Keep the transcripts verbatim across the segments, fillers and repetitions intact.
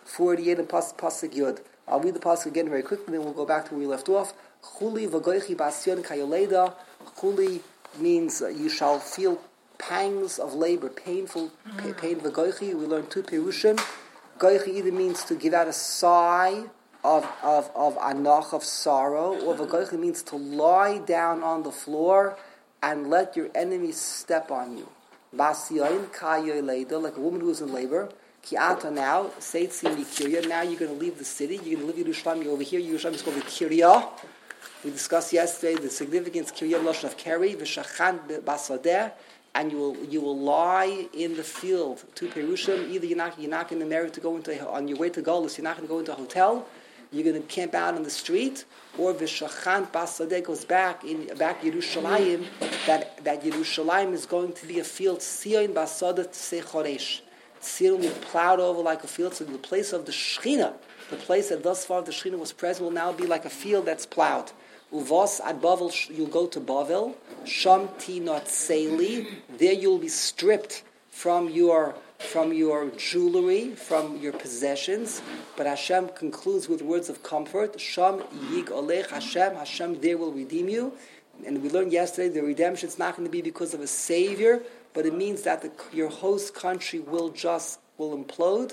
forty-eight and pas, Pasuk Yud. I'll read the Pasuk again very quickly, then we'll go back to where we left off. Chuli v'goichi basyon kayoleda. Chuli means uh, you shall feel pangs of labor, painful pa- pain. V'goichi, we learned two perushim. Goichi either means to give out a sigh of of of anach, of sorrow, or v'goichi means to lie down on the floor and let your enemies step on you. Basyon kayoleda, like a woman who is in labor. Ki'ata now, Seitzim Kirya. Now you're going to leave the city. You're going to leave Yerushalayim. You're over here. Yerushalayim is called the Kirya. We discussed yesterday the significance Kirya Lashon of Keri v'Shachan Basadeh, and you will you will lie in the field. Two perushim. Either you're not you're not going to marry to go into a, on your way to Golus. You're not going to go into a hotel. You're going to camp out on the street, or v'Shachan Basadeh goes back in back Yerushalayim. That that Yerushalayim is going to be a field. Sion Basadeh Tsechoresh. Tzir will be plowed over like a field, so the place of the Shechina, the place that thus far the Shechina was present, will now be like a field that's plowed. Uvos ad Bavel, you'll go to Bavel. Sham ti not seili. There you'll be stripped from your from your jewelry, from your possessions. But Hashem concludes with words of comfort. Sham yig olech Hashem. Hashem there will redeem you. And we learned yesterday the redemption is not going to be because of a savior, but it means that the, your host country will just will implode,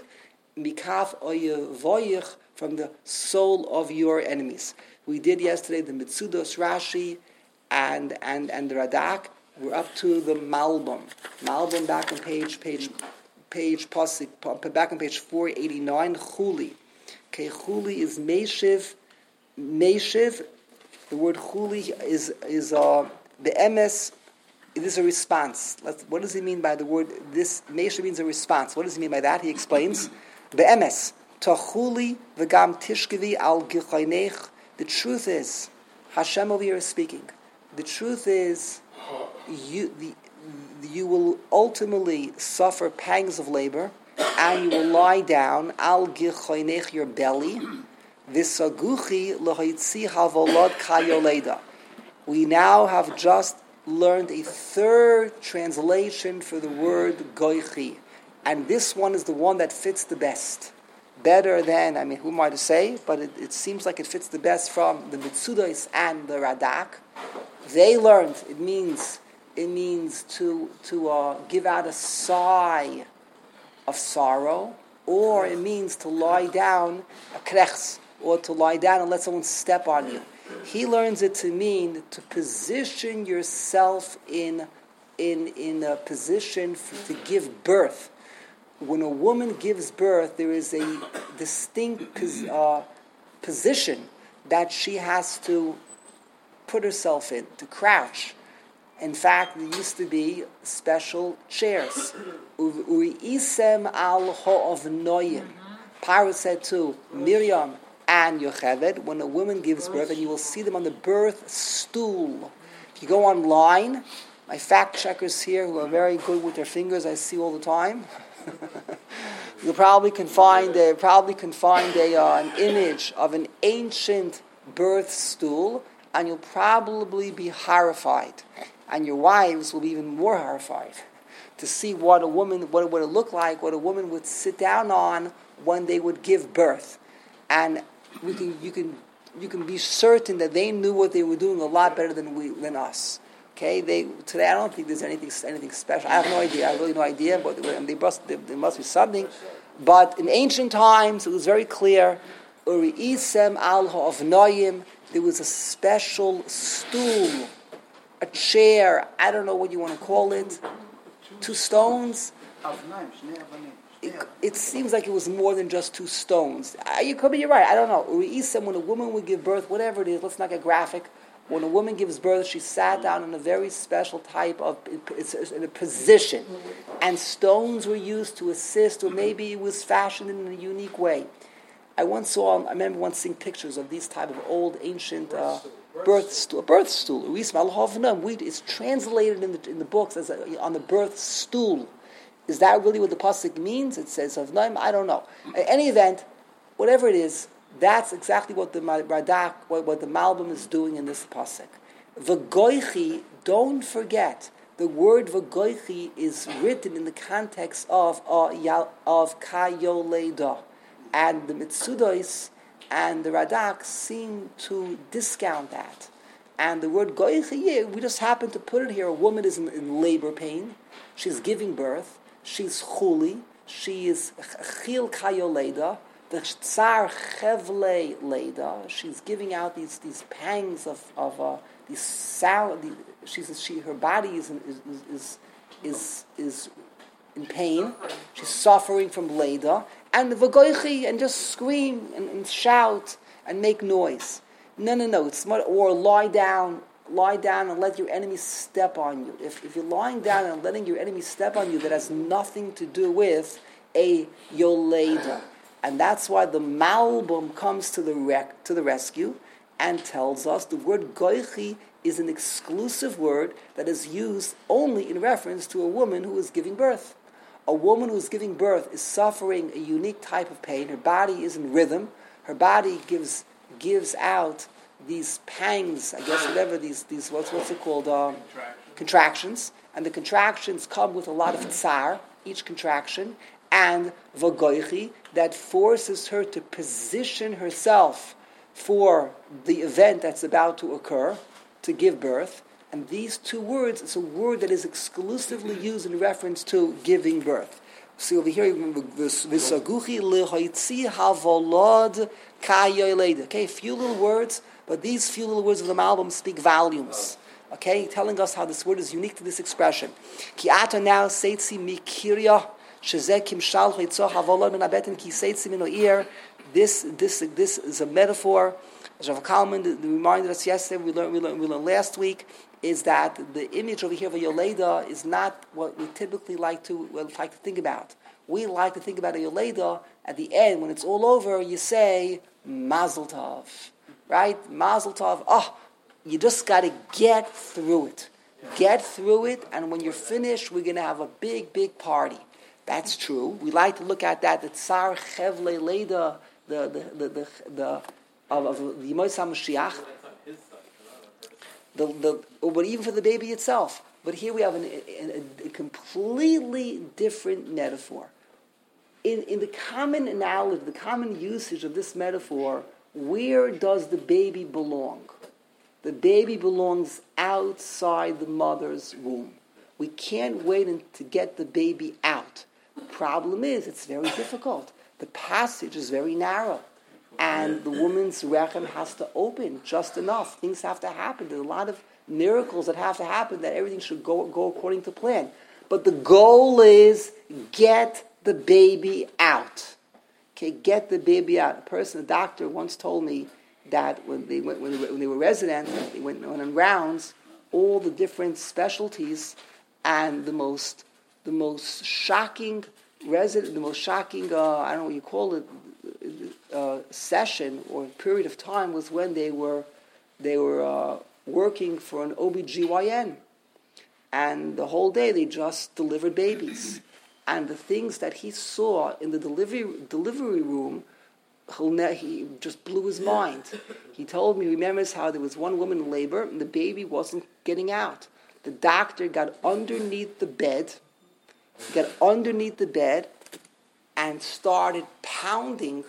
mikaf oyevoyich, from the soul of your enemies. We did yesterday the Mitzudos Rashi and and and the Radak. We're up to the Malbim. Malbim back on page page page pasuk back on page four eighty nine. Chuli, okay, Chuli is Meshiv, Meshiv. The word Chuli is is uh, the emes. It is a response. Let's, what does he mean by the word? This Mesha means a response. What does he mean by that? He explains, Be'emes, Tachuli v'gam tishkevi al gichaynech. The truth is, Hashem over here is speaking. The truth is, you the, you will ultimately suffer pangs of labor, and you will lie down al gichaynech, your belly. V'saguchi l'hoitzi havolad kayoleda. We now have just learned a third translation for the word goichi, and this one is the one that fits the best, better than, I mean, who am I to say, but it, it seems like it fits the best from the Mitzudos and the Radak. They learned it means it means to to uh, give out a sigh of sorrow, or it means to lie down, a krechs, or to lie down and let someone step on you. He learns it to mean to position yourself in in in a position for, to give birth. When a woman gives birth, there is a distinct uh, position that she has to put herself in, to crouch. In fact, there used to be special chairs. Uri'isem al ho'ovnoyim. Paro said to Miriam and Yocheved, when a woman gives birth, and you will see them on the birth stool. If you go online, my fact checkers here who are very good with their fingers, I see all the time. you probably can find a, probably can find a, uh, an image of an ancient birth stool, and you'll probably be horrified, and your wives will be even more horrified to see what a woman, what it would look like, what a woman would sit down on when they would give birth. And we can, you can, you can be certain that they knew what they were doing a lot better than we, than us. Okay, they today I don't think there's anything, anything special. I have no idea. I have really no idea, but they must, there must be something. But in ancient times, it was very clear. Uri'isem al ha'ovnoyim. There was a special stool, a chair. I don't know what you want to call it. Two stones. It, it seems like it was more than just two stones. Uh, you could be, you're right, I don't know. Uri'isem, when a woman would give birth, whatever it is, let's not get graphic. When a woman gives birth, she sat down in a very special type of, it's in a position. And stones were used to assist, or maybe it was fashioned in a unique way. I once saw, I remember once seeing pictures of these type of old, ancient uh, birth stool. Birth stool. It's translated in the, in the books as a, on the birth stool. Is that really what the pasuk means? It says of Naim. I don't know. In any event, whatever it is, that's exactly what the Radak, what, what the Malbim is doing in this pasuk. V'goichi, don't forget, the word v'goichi is written in the context of uh, of kayoleda. And the Mitzudos and the Radak seem to discount that. And the word goichi, we just happen to put it here. A woman is in, in labor pain. She's giving birth. She's chuli. She is chil kayo leda. The tsar chevle leda. She's giving out these these pangs of of uh, these sound. The, she's she her body is is is is is in pain. She's suffering from leda. And v'goichi, and just scream and, and shout and make noise. No, no, no. It's more, or lie down, lie down and let your enemy step on you. If if you're lying down and letting your enemy step on you, that has nothing to do with a yoleda, and that's why the Malbim comes to the rec, to the rescue and tells us the word goichi is an exclusive word that is used only in reference to a woman who is giving birth. A woman who is giving birth is suffering a unique type of pain. Her body is in rhythm. Her body gives gives out these pangs, I guess, whatever these these what's what's it called um, contractions, and the contractions come with a lot of tsar, each contraction, and vagoichi that forces her to position herself for the event that's about to occur, to give birth. And these two words, it's a word that is exclusively used in reference to giving birth. See over here, v'saguchi lehoitzi havolod kayoyled. Okay, a few little words, but these few little words of the Malbim speak volumes. Okay, telling us how this word is unique to this expression. Ki ata now seitzi mikiria shezeh kimshal hoitzo havolod min abetin ki seitzi min oir. This this this is a metaphor. As Rav Kalman reminded us yesterday, we learned we learned we learned last week, is that the image over here of a Yoleda is not what we typically like to well, like to think about. We like to think about a Yoleda at the end, when it's all over, you say, Mazel Tov. Right? Mazel Tov. Oh, you just got to get through it. Get through it, and when you're finished, we're going to have a big, big party. That's true. We like to look at that, the Tsar Chevle Leda, the, the, the, the, the of, of the Yemos HaMashiach. The, the, but even for the baby itself. But here we have an, a, a completely different metaphor. In, in the common analogy, the common usage of this metaphor, where does the baby belong? The baby belongs outside the mother's womb. We can't wait to get the baby out. The problem is, it's very difficult. The passage is very narrow. And the woman's rechem has to open just enough. Things have to happen. There's a lot of miracles that have to happen, that everything should go, go according to plan. But the goal is get the baby out. Okay, get the baby out. A person, a doctor once told me that when they went, when they were, when they were residents, they went, went on rounds, all the different specialties, and the most the most shocking resident, the most shocking, uh, I don't know what you call it, uh, session or period of time was when they were they were uh, working for an O B G Y N, and the whole day they just delivered babies, and the things that he saw in the delivery delivery room, he just blew his mind. He told me, he remembers how there was one woman in labor and the baby wasn't getting out. The doctor got underneath the bed, got underneath the bed, and started pounding,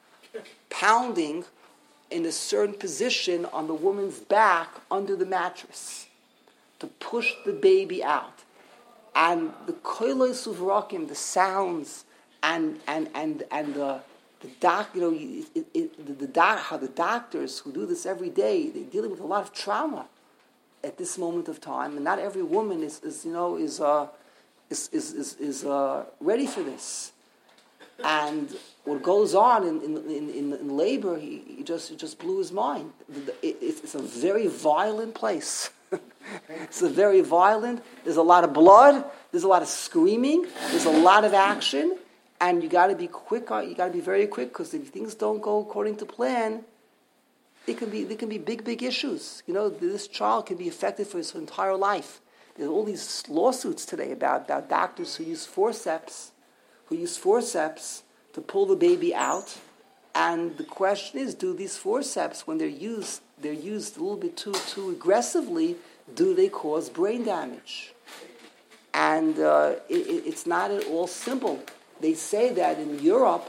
pounding in a certain position on the woman's back under the mattress to push the baby out. And the koiloi suvrakim, the sounds, and and and and the the doc, you know, it, it, the, the doc, how the doctors who do this every day, they're dealing with a lot of trauma at this moment of time, and not every woman is, is you know, is uh, is is is, is uh, ready for this. And what goes on in in, in, in labor, he, he just he just blew his mind. It, it's a very violent place. It's a very violent. There's a lot of blood. There's a lot of screaming. There's a lot of action, and you got to be quick. You got to be very quick, because if things don't go according to plan, it can be there can be big big issues. You know, this child can be affected for his entire life. There's all these lawsuits today about about doctors who use forceps. who use forceps to pull the baby out, and the question is, do these forceps, when they're used, they're used a little bit too too aggressively, do they cause brain damage? And uh, it, it's not at all simple. They say that in Europe,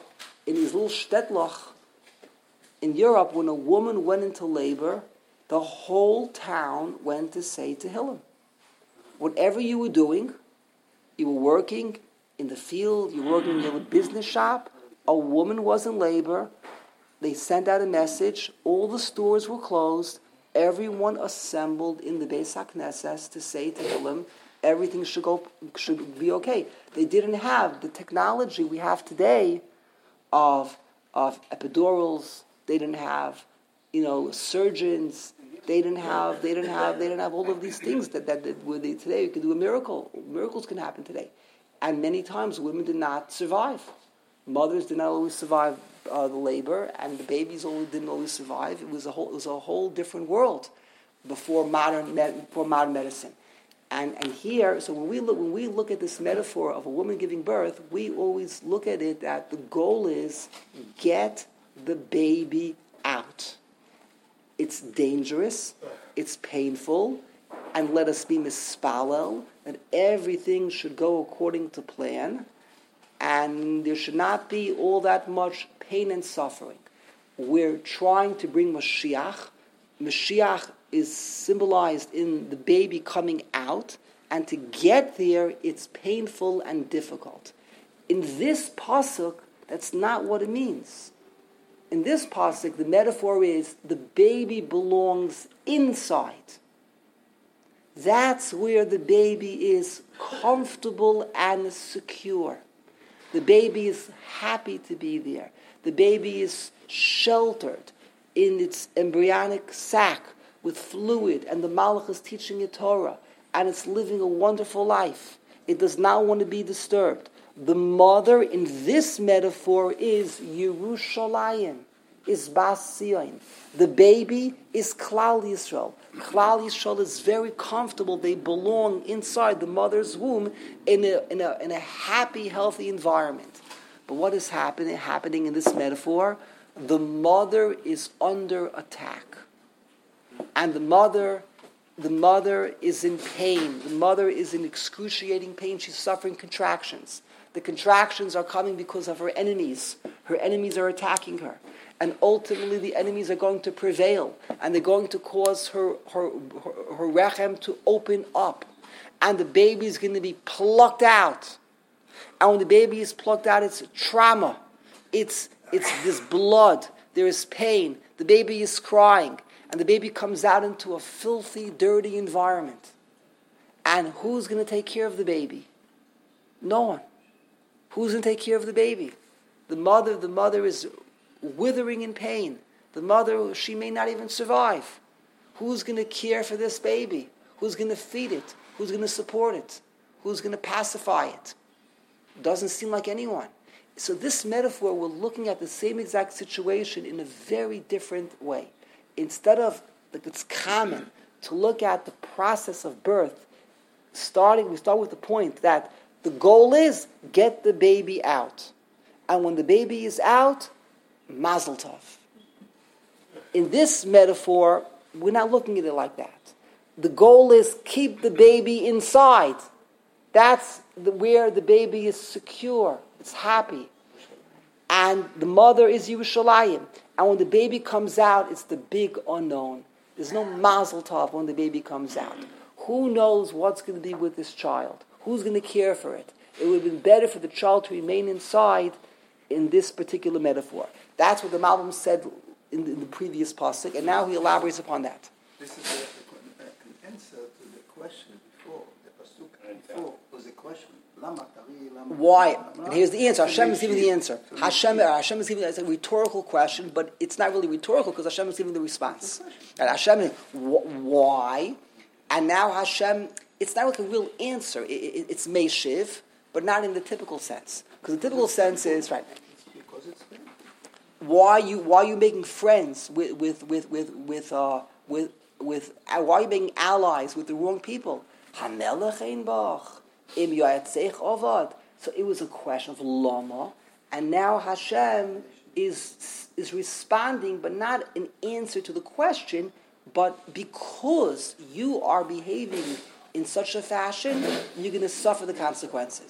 in his little shtetloch in Europe, when a woman went into labor, the whole town went to say Tehillim. Whatever you were doing, you were working in the field, you were working in your business shop, a woman was in labor, they sent out a message, all the stores were closed, everyone assembled in the Beis HaKnesses to say Tehillim, everything should go should be okay. They didn't have the technology we have today of of epidurals. They didn't have, you know, surgeons. They didn't have. They didn't have. They didn't have all of these things that that, that where they, today you can do a miracle. Miracles can happen today, and many times women did not survive. Mothers did not always survive uh, the labor, and the babies always didn't always survive. It was a whole. It was a whole different world before modern before modern medicine. And and here, so when we look when we look at this metaphor of a woman giving birth, we always look at it that the goal is get the baby out. It's dangerous, it's painful, and let us be mispalel that everything should go according to plan, and there should not be all that much pain and suffering. We're trying to bring Mashiach. Mashiach is symbolized in the baby coming out, and to get there, it's painful and difficult. In this pasuk, that's not what it means. In this pasuk, the metaphor is the baby belongs inside. That's where the baby is comfortable and secure. The baby is happy to be there. The baby is sheltered in its embryonic sac with fluid, and the Malach is teaching it Torah, and it's living a wonderful life. It does not want to be disturbed. The mother in this metaphor is Yerushalayim, is Bas Sion. The baby is Klal Yisrael. Klal Yisrael is very comfortable. They belong inside the mother's womb in a, in a, in a happy, healthy environment. But what is happening, happening in this metaphor? The mother is under attack. And the mother, the mother is in pain. The mother is in excruciating pain. She's suffering contractions. The contractions are coming because of her enemies. Her enemies are attacking her. And ultimately the enemies are going to prevail. And they're going to cause her, her, her, her rechem to open up. And the baby is going to be plucked out. And when the baby is plucked out, it's trauma. It's, it's this blood. There is pain. The baby is crying. And the baby comes out into a filthy, dirty environment. And who's going to take care of the baby? No one. Who's going to take care of the baby? The mother, the mother is withering in pain. The mother, she may not even survive. Who's going to care for this baby? Who's going to feed it? Who's going to support it? Who's going to pacify it? Doesn't seem like anyone. So this metaphor, we're looking at the same exact situation in a very different way. Instead of, like it's common to look at the process of birth, starting, we start with the point that the goal is get the baby out. And when the baby is out, mazel tov. In this metaphor, we're not looking at it like that. The goal is keep the baby inside. That's the, where the baby is secure. It's happy. And the mother is Yerushalayim. And when the baby comes out, it's the big unknown. There's no mazel tov when the baby comes out. Who knows what's going to be with this child? Who's going to care for it? It would have been better for the child to remain inside in this particular metaphor. That's what the Malbim said in the, in the previous pasuk, and now he elaborates upon that. This is a, a, an answer to the question before. The pasuk before was a question. Why? And here's the answer. Hashem is giving the answer. Hashem, Hashem is giving it's a rhetorical question, but it's not really rhetorical because Hashem is giving the response. And Hashem is, why? And now Hashem, it's not like a real answer. It, it, it's Meshiv, but not in the typical sense. Because the typical sense is, right, why you why are you making friends with with with with with uh, with with uh, why are you making allies with the wrong people? Hamelech ein bach. So it was a question of Lama, and now Hashem is is responding, but not an answer to the question, but because you are behaving in such a fashion, you're going to suffer the consequences.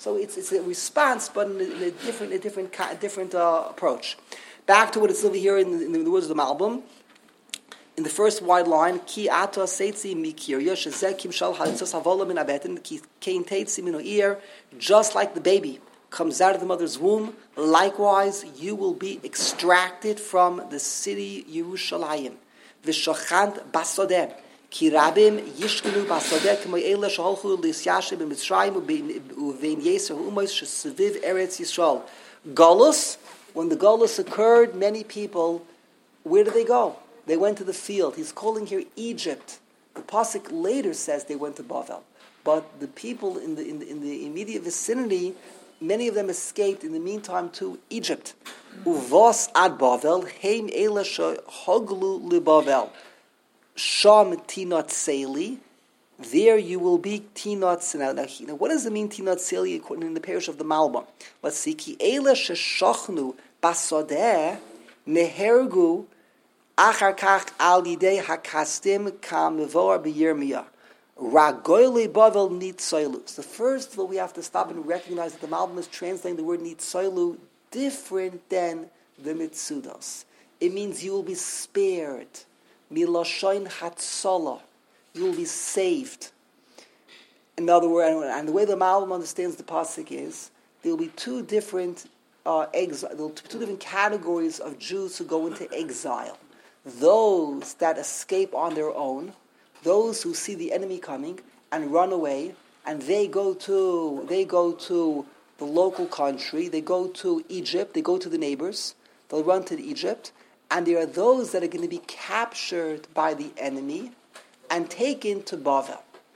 So it's it's a response, but in a, in a different a different a different uh, approach. Back to what it's over here in the, in the words of the Malbim. In the first wide line, ki ata seitzi mikirya shezekim shal halitzos havola min abetin ki kein teitzi min oir, just like the baby comes out of the mother's womb, likewise you will be extracted from the city Yerushalayim. V'shachant basodeh ki rabim yishkenu basodeh k'mo eila sheholchu lisyashem b'mitzrayim u'vein yeser ha'umois sheseviv eretz Yisrael. Golus, when the Golus occurred, many people, where did they go? They went to the field. He's calling here Egypt. The pasuk later says they went to Bavel, but the people in the in the, in the immediate vicinity, many of them escaped in the meantime to Egypt. Uvos ad Bavel, heim ela hoglu libavel, sham tinot seli. There you will be tinot seli. Now, what does it mean tinot seli according in the parish of the Malbim? Let's see. Ki ela sheshachnu basodeh nehergu. Achar kach al yidei hakastim kam mevor b'Yirmiyah. Ragoyle bavel nitzoilu. So first of all, we have to stop and recognize that the Malbim is translating the word nitzoilu different than the mitzudos. It means you will be spared. Miloshoin hatzola. You will be saved. In other words, and the way the Malbim understands the pasuk is, there will be two different uh, exile, two different categories of Jews who go into exile. Those that escape on their own, those who see the enemy coming and run away, and they go to they go to the local country, they go to Egypt, they go to the neighbors, they'll run to Egypt, and there are those that are going to be captured by the enemy and taken to Bavel.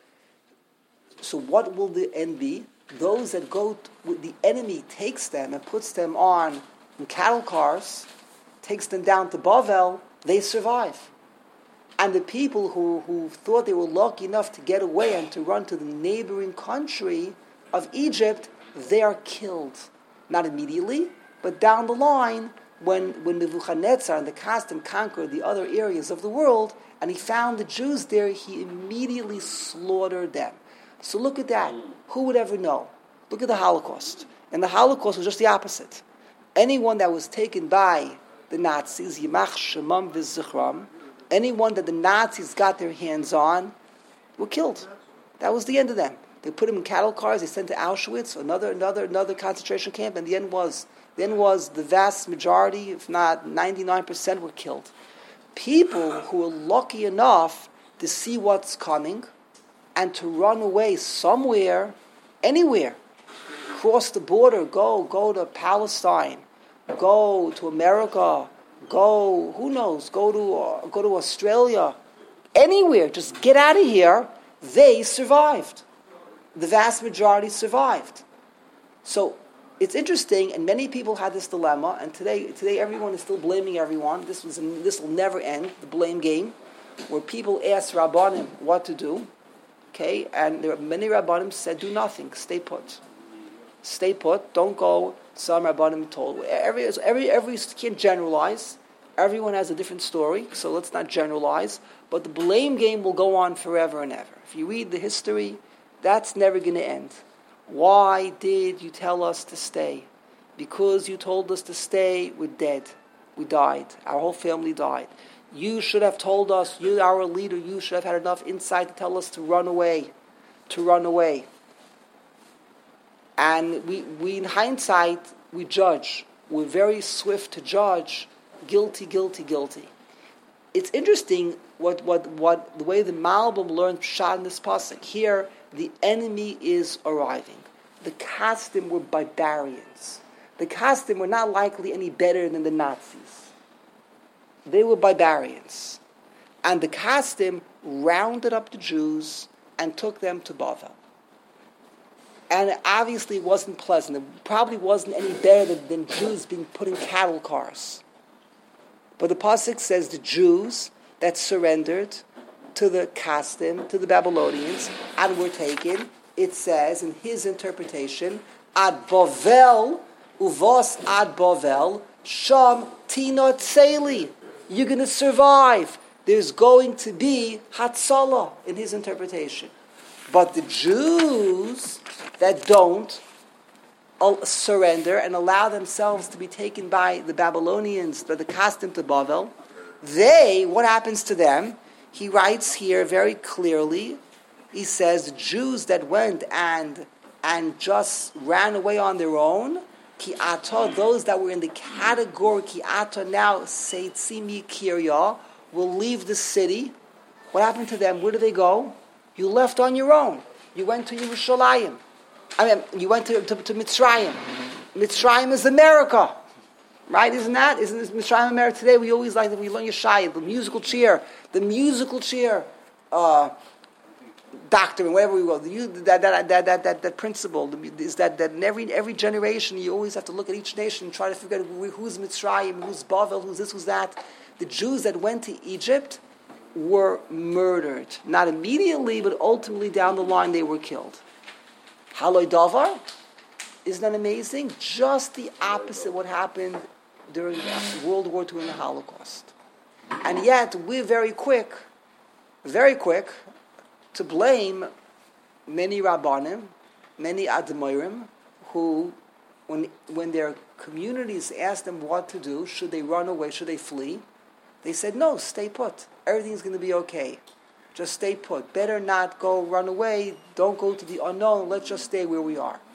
So what will the end be? Those that go, to, the enemy takes them and puts them on in cattle cars, takes them down to Bavel, they survive. And the people who, who thought they were lucky enough to get away and to run to the neighboring country of Egypt, they are killed. Not immediately, but down the line, when, when Nebuchadnezzar and the Kasdim conquered the other areas of the world, and he found the Jews there, he immediately slaughtered them. So look at that. Who would ever know? Look at the Holocaust. And the Holocaust was just the opposite. Anyone that was taken by the Nazis, Yimach Shemam V'Zichram, anyone that the Nazis got their hands on, were killed. That was the end of them. They put them in cattle cars, they sent to Auschwitz, another another another concentration camp, and the end was the end was the vast majority, if not ninety-nine percent, were killed. People who were lucky enough to see what's coming and to run away somewhere, anywhere, cross the border, go, go to Palestine, go to America, go, who knows, go to uh, go to Australia, anywhere, just get out of here, they survived. The vast majority survived. So it's interesting, and many people had this dilemma, and today today everyone is still blaming everyone. This was this will never end, the blame game, where people ask Rabbanim what to do, okay, and there are many Rabbanim said, do nothing, stay put. Stay put, don't go. Some Rabbanim told. Every, every, every, you can't generalize. Everyone has a different story, so let's not generalize. But the blame game will go on forever and ever. If you read the history, that's never going to end. Why did you tell us to stay? Because you told us to stay, we're dead. We died. Our whole family died. You should have told us, you, our leader, you should have had enough insight to tell us to run away. To run away. And we, we, in hindsight, we judge. We're very swift to judge. Guilty, guilty, guilty. It's interesting what, what, what the way the Malbim learned Pshat in this pasuk. Here, the enemy is arriving. The Kasdim were barbarians. The Kasdim were not likely any better than the Nazis. They were barbarians. And the Kasdim rounded up the Jews and took them to Bavel. And it obviously wasn't pleasant. It probably wasn't any better than, than Jews being put in cattle cars. But the pasuk says the Jews that surrendered to the Kasdim, to the Babylonians, and were taken, it says in his interpretation, ad Bavel, uvos ad Bavel, sham tinot seli. You're going to survive. There's going to be Hatzalah in his interpretation. But the Jews that don't, surrender and allow themselves to be taken by the Babylonians, by the Kasdim to Bavel, they, what happens to them? He writes here very clearly, he says, Jews that went and and just ran away on their own, ki ata, those that were in the category ki ata now, seitzimi kirya, will leave the city. What happened to them? Where did they go? You left on your own. You went to Yerushalayim. I mean, you went to, to, to Mitzrayim. Mitzrayim is America. Right? Isn't that? Isn't this Mitzrayim America today? We always like that we learn Yeshaya, the musical chair, the musical chair uh, doctrine, whatever we will. The, that, that, that, that, that, that principle is that, that in every, every generation you always have to look at each nation and try to figure out who's Mitzrayim, who's Bavel, who's this, who's that. The Jews that went to Egypt were murdered. Not immediately, but ultimately down the line they were killed. Haloi Davar? Isn't that amazing? Just the opposite of what happened during World War Two and the Holocaust. And yet, we're very quick, very quick, to blame many Rabbanim, many Admorim, who, when, when their communities asked them what to do, should they run away, should they flee, they said, no, stay put. Everything's going to be okay. Just stay put. Better not go run away. Don't go to the unknown. Let's just stay where we are.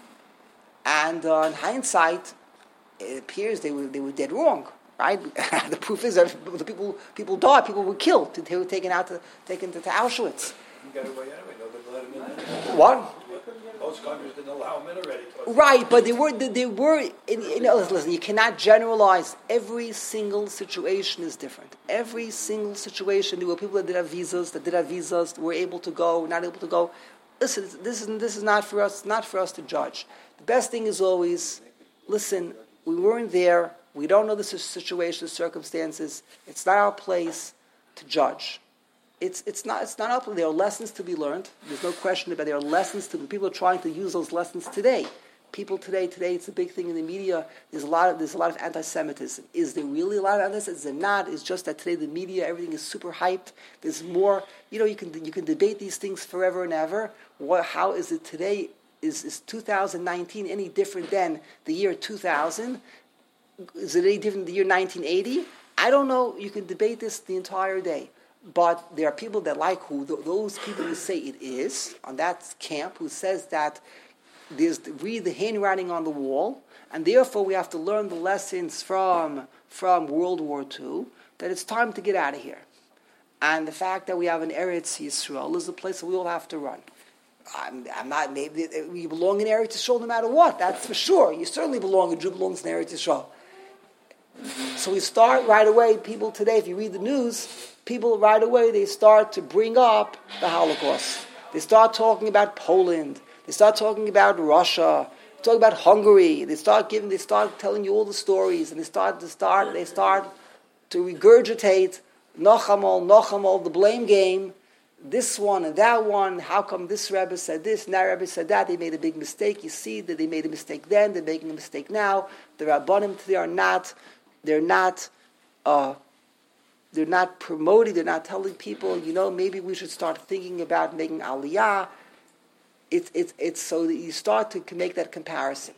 And uh, in hindsight, it appears they were they were dead wrong, right? The proof is that the people people died, people were killed, they were taken out to taken to, to Auschwitz. You got away anyway. Nobody let him in. What? Most countries didn't allow him in already. Right, but they were they were. In, you know, listen, you cannot generalize. Every single situation is different. Every single situation, there were people that did have visas, that did have visas, were able to go, not able to go. Listen, this is this is not for us. Not for us to judge. The best thing is always, listen. We weren't there. We don't know the situation, the circumstances. It's not our place to judge. It's it's not it's not up. There are lessons to be learned. There's no question about it. There are lessons to. People are trying to use those lessons today. People today, today, it's a big thing in the media. There's a lot of there's a lot of anti-Semitism. Is there really a lot of anti-Semitism? Is there not? It's just that today the media, everything is super hyped. There's more. You know, you can you can debate these things forever and ever. What? How is it today? Is is two thousand nineteen any different than the year two thousand? Is it any different than the year nineteen eighty? I don't know. You can debate this the entire day. But there are people that like who, those people who say it is, on that camp, who says that there's, read the handwriting on the wall, and therefore we have to learn the lessons from, from World War Two, that it's time to get out of here. And the fact that we have an Eretz Yisrael is a place that we all have to run. I'm, I'm not, maybe we belong in Eretz Yisrael no matter what, that's for sure. You certainly belong, a Jew belongs in Eretz Yisrael. So we start right away, people today, if you read the news, people right away, they start to bring up the Holocaust. They start talking about Poland. They start talking about Russia. They talk about Hungary. They start giving, they start telling you all the stories, and they start to start, they start to regurgitate Nochamol, Nochamol, the blame game. This one and that one. How come this Rebbe said this and that Rebbe said that? They made a big mistake. You see that they made a mistake then. They're making a mistake now. The Rabbanim today are not. They're not. Uh, they're not promoting. They're not telling people. You know, maybe we should start thinking about making Aliyah. It's it's it's so that you start to make that comparison.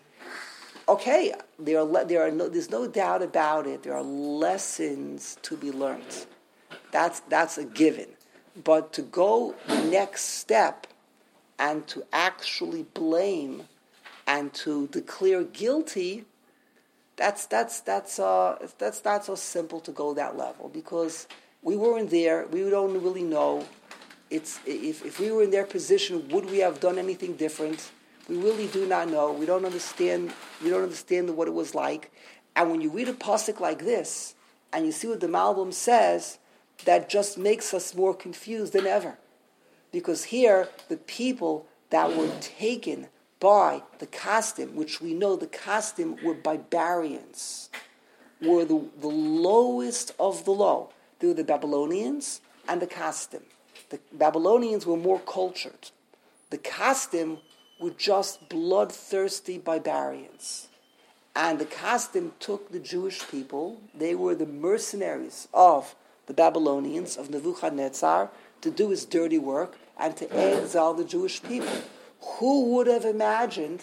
Okay, there are there are no, there's no doubt about it. There are lessons to be learned. That's that's a given. But to go the next step and to actually blame and to declare guilty, that's that's that's uh that's not so simple to go that level, because we weren't there. We don't really know. It's if if we were in their position, would we have done anything different? We really do not know. We don't understand. We don't understand what it was like. And when you read a pasuk like this and you see what the Malbim says, that just makes us more confused than ever. Because here, the people that were taken by the Kasdim, which we know the Kasdim were barbarians, were the, the lowest of the low. They were the Babylonians and the Kasdim. The Babylonians were more cultured. The Kasdim were just bloodthirsty barbarians. And the Kasdim took the Jewish people. They were the mercenaries of the Babylonians, of Nebuchadnezzar, to do his dirty work and to exile the Jewish people. Who would have imagined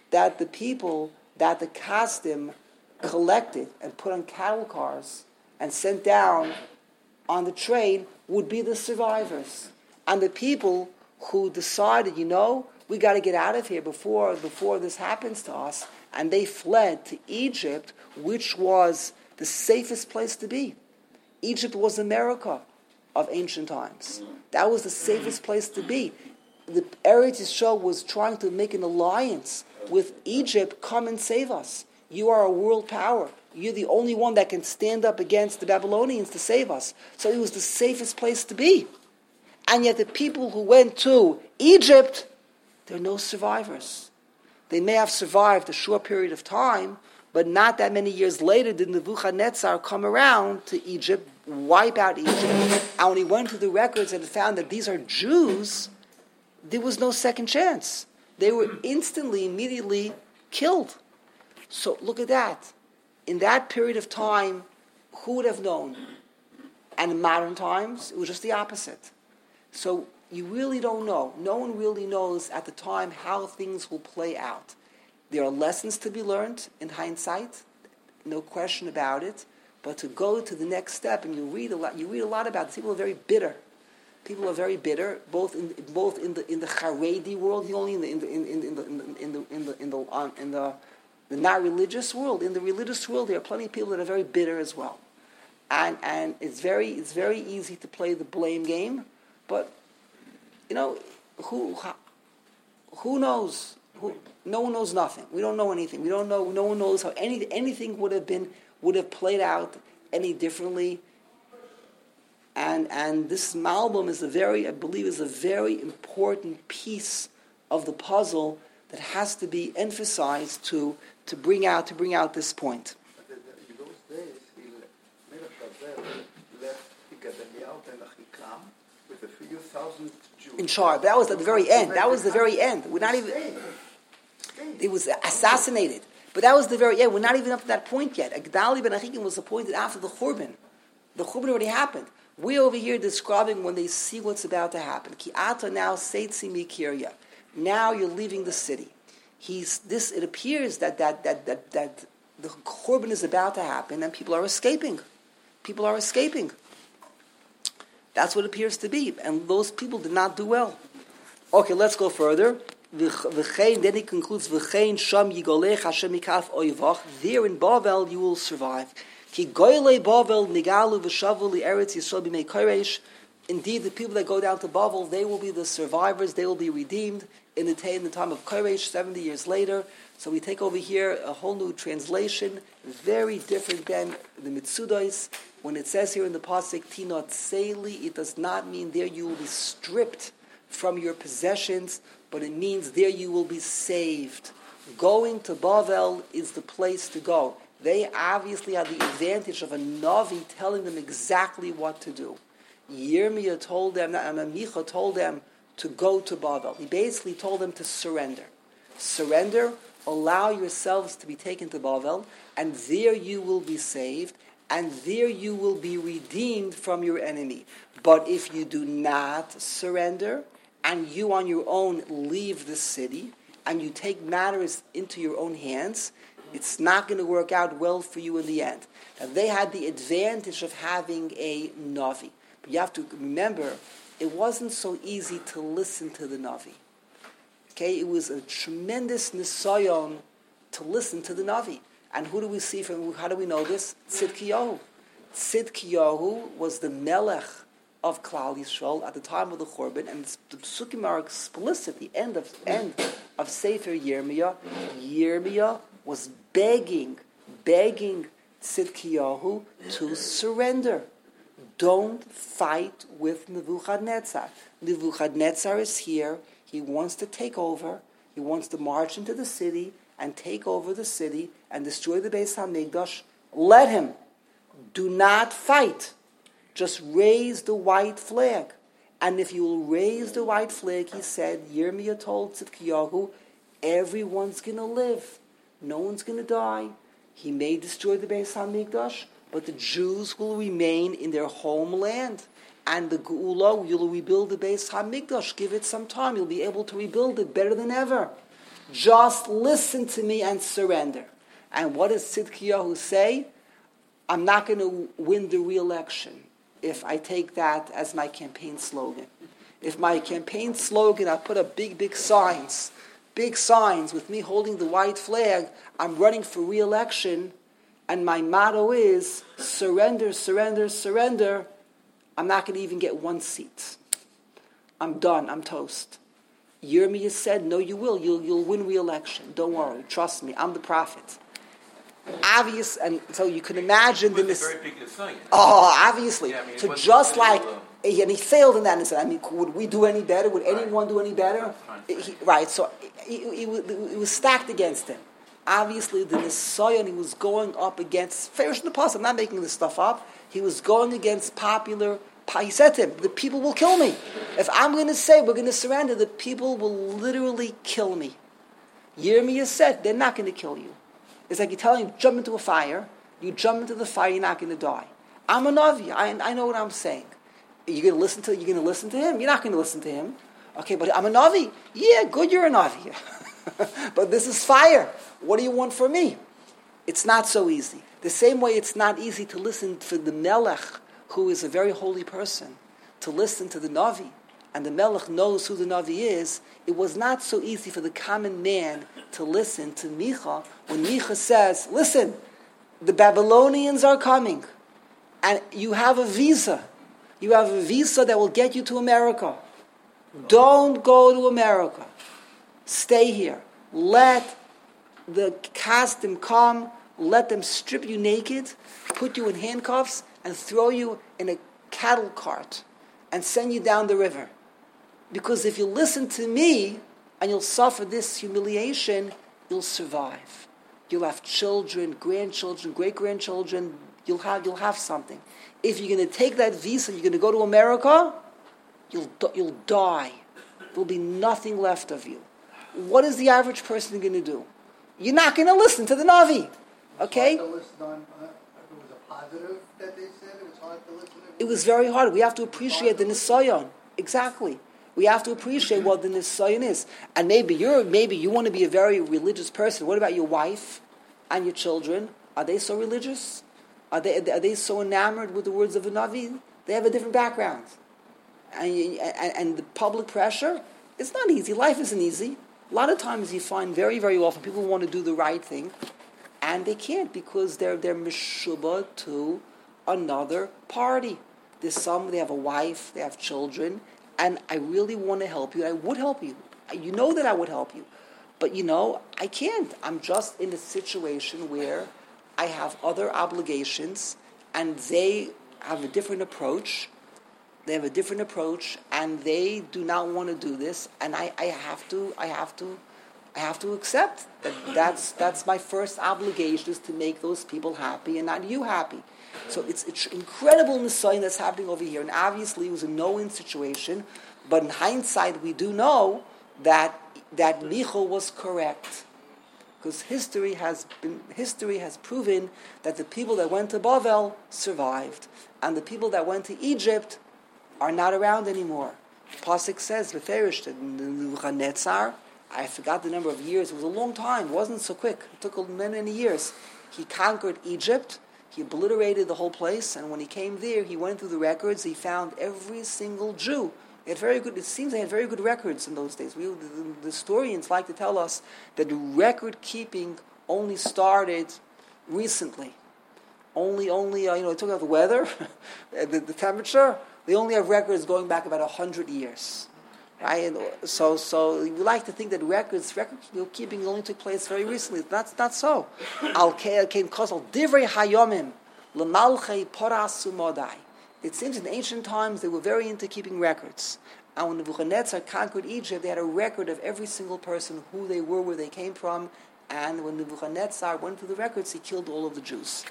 that the people that the Kasdim collected and put on cattle cars and sent down on the train would be the survivors. And the people who decided, you know, we got to get out of here before before this happens to us, and they fled to Egypt, which was the safest place to be. Egypt was America of ancient times. That was the safest place to be. The Eretz Yisrael was trying to make an alliance with Egypt. Come and save us. You are a world power. You're the only one that can stand up against the Babylonians to save us. So it was the safest place to be. And yet the people who went to Egypt, there are no survivors. They may have survived a short period of time, but not that many years later did Nebuchadnezzar come around to Egypt, wipe out Egypt. And when he went to the records and found that these are Jews, there was no second chance. They were instantly, immediately killed. So look at that. In that period of time, who would have known? And in modern times, it was just the opposite. So you really don't know. No one really knows at the time how things will play out. There are lessons to be learned in hindsight, no question about it. But to go to the next step, and you read a lot. You read a lot about this. People are very bitter. People are very bitter, both in both in the in the Haredi world, only in the in the in, in, in the in the in the in the in the, um, in the, the not religious world. In the religious world, there are plenty of people that are very bitter as well, and and it's very it's very easy to play the blame game, but you know who who knows who. No one knows nothing. We don't know anything. We don't know. No one knows how any anything would have been would have played out any differently. And and this Malbim is a very, I believe, is a very important piece of the puzzle that has to be emphasized to to bring out to bring out this point. But in those days, he Melech Shavel left Gedaliah and Achikam with a few thousand Jews. In charge. That was at the very end. That was the very end. We're not even. It was assassinated. But that was the very end. We're not even up to that point yet. Gedaliah ben Achikim was appointed after the Churban. The Churban already happened. We're over here describing when they see what's about to happen. Ki ata now seitzi mikirya. Now you're leaving the city. He's this. It appears that that that that that the Churban is about to happen, and people are escaping. People are escaping. That's what it appears to be, and those people did not do well. Okay, let's go further. V'chein, then he concludes, V'chein sham yigolech Hashem mikaf oivach. There in Bavel you will survive. Ki goyle Bavel nigalu v'shavu li'eretz Yisrael b'mei koresh. Indeed, the people that go down to Bavel, they will be the survivors. They will be redeemed in the, t- in the time of Koresh, seventy years later. So we take over here a whole new translation, very different than the Mitzudos. When it says here in the pasuk Tinot Seili, it does not mean there you will be stripped from your possessions, but it means there you will be saved. Going to Bavel is the place to go. They obviously had the advantage of a Navi telling them exactly what to do. Yirmiyah told them, Micha told them to go to Bavel. He basically told them to surrender. Surrender, allow yourselves to be taken to Bavel, and there you will be saved, and there you will be redeemed from your enemy. But if you do not surrender, and you on your own leave the city, and you take matters into your own hands, it's not going to work out well for you in the end. Now, they had the advantage of having a Navi. But you have to remember, it wasn't so easy to listen to the Navi. Okay, it was a tremendous nisayon to listen to the Navi. And who do we see from, how do we know this? Tzidkiyahu. Tzidkiyahu was the Melech of Klal Yisrael at the time of the Churban, and the Psukim are explicit. The end of end of Sefer Yirmiyah, Yirmiyah was begging, begging Tzidkiyahu to surrender. Don't fight with Nebuchadnezzar. Nebuchadnezzar is here. He wants to take over. He wants to march into the city and take over the city and destroy the Beis HaMikdash. Let him. Do not fight. Just raise the white flag. And if you will raise the white flag, he said, Yirmiyah told Tzidkiyahu, everyone's going to live. No one's going to die. He may destroy the Beis HaMikdash, but the Jews will remain in their homeland. And the Geula, you'll rebuild the Beis HaMikdash. Give it some time. You'll be able to rebuild it better than ever. Just listen to me and surrender. And what does Tzidkiyahu say? I'm not going to win the re-election if I take that as my campaign slogan. If my campaign slogan, I put up big, big signs, big signs with me holding the white flag, I'm running for re-election, and my motto is surrender, surrender, surrender, I'm not going to even get one seat. I'm done, I'm toast. Yirmiyah said, no, you will. You'll, you'll win re-election. Don't worry. Trust me. I'm the prophet. Obvious, and so you can imagine the this. Very big thing. Oh, obviously. Yeah, I mean, so just like, little, and he failed in that. And said, I mean, would we do any better? Would right. anyone do any better? He, right. So it was stacked against him. Obviously, the Nisayon he was going up against. Farish the Apostle. I'm not making this stuff up. He was going against popular. He said to him, the people will kill me. If I'm going to say we're going to surrender, the people will literally kill me. Yirmiyah said, they're not going to kill you. It's like you're telling you, jump into a fire. You jump into the fire, you're not going to die. I'm a Navi. I, I know what I'm saying. You're going to listen to. You're going to listen to him. You're not going to listen to him. Okay, but I'm a Navi. Yeah, good. You're a Navi. But this is fire. What do you want from me? It's not so easy. The same way, it's not easy to listen for the Melech, who is a very holy person, to listen to the Navi. And the Melech knows who the Navi is. It was not so easy for the common man to listen to Micha when Micha says, listen, the Babylonians are coming, and you have a visa. You have a visa that will get you to America. Don't go to America. Stay here. Let the Kasdim come, let them strip you naked, put you in handcuffs, and throw you in a cattle cart and send you down the river. Because if you listen to me and you'll suffer this humiliation, you'll survive. You'll have children, grandchildren, great-grandchildren. You'll have you'll have something. If you're going to take that visa, you're going to go to America, you'll you'll die. There'll be nothing left of you. What is the average person going to do? You're not going to listen to the Navi, okay? It was hard to listen on, uh, if it was a positive that they said, it was hard to listen to. It was very hard. We have to appreciate the Nisayon. Exactly. We have to appreciate what the Nisayon is. And maybe you're maybe you want to be a very religious person. What about your wife and your children? Are they so religious? Are they are they so enamored with the words of the Navi? They have a different background. And, and, and the public pressure, it's not easy. Life isn't easy. A lot of times you find very, very often people want to do the right thing, and they can't because they're they're meshubah to another party. There's some, they have a wife, they have children, and I really want to help you. I would help you. You know that I would help you. But, you know, I can't. I'm just in a situation where I have other obligations, and they have a different approach. They have a different approach, and they do not want to do this. And I, I have to, I have to, I have to accept that that's that's my first obligation, is to make those people happy and not you happy. So it's it's incredible nisayon that's happening over here. And obviously it was a no-win situation, but in hindsight we do know that that Micha was correct, because history has been history has proven that the people that went to Bavel survived, and the people that went to Egypt are not around anymore. Pasuk says, "Beferish Nebuchadnezzar." I forgot the number of years. It was a long time. It wasn't so quick. It took many, many years. He conquered Egypt. He obliterated the whole place. And when he came there, he went through the records. He found every single Jew. They had very good. It seems they had very good records in those days. We, the, the historians like to tell us that record keeping only started recently. Only, only, uh, you know, it took out the weather, the, the temperature. They only have records going back about a hundred years, right? And so, so we like to think that records, record keeping only took place very recently. That's not so. Al kein kosel divrei hayomim lemalchei poras umodai. It seems in ancient times they were very into keeping records. And when Nebuchadnezzar conquered Egypt, they had a record of every single person, who they were, where they came from. And when Nebuchadnezzar went through the records, he killed all of the Jews.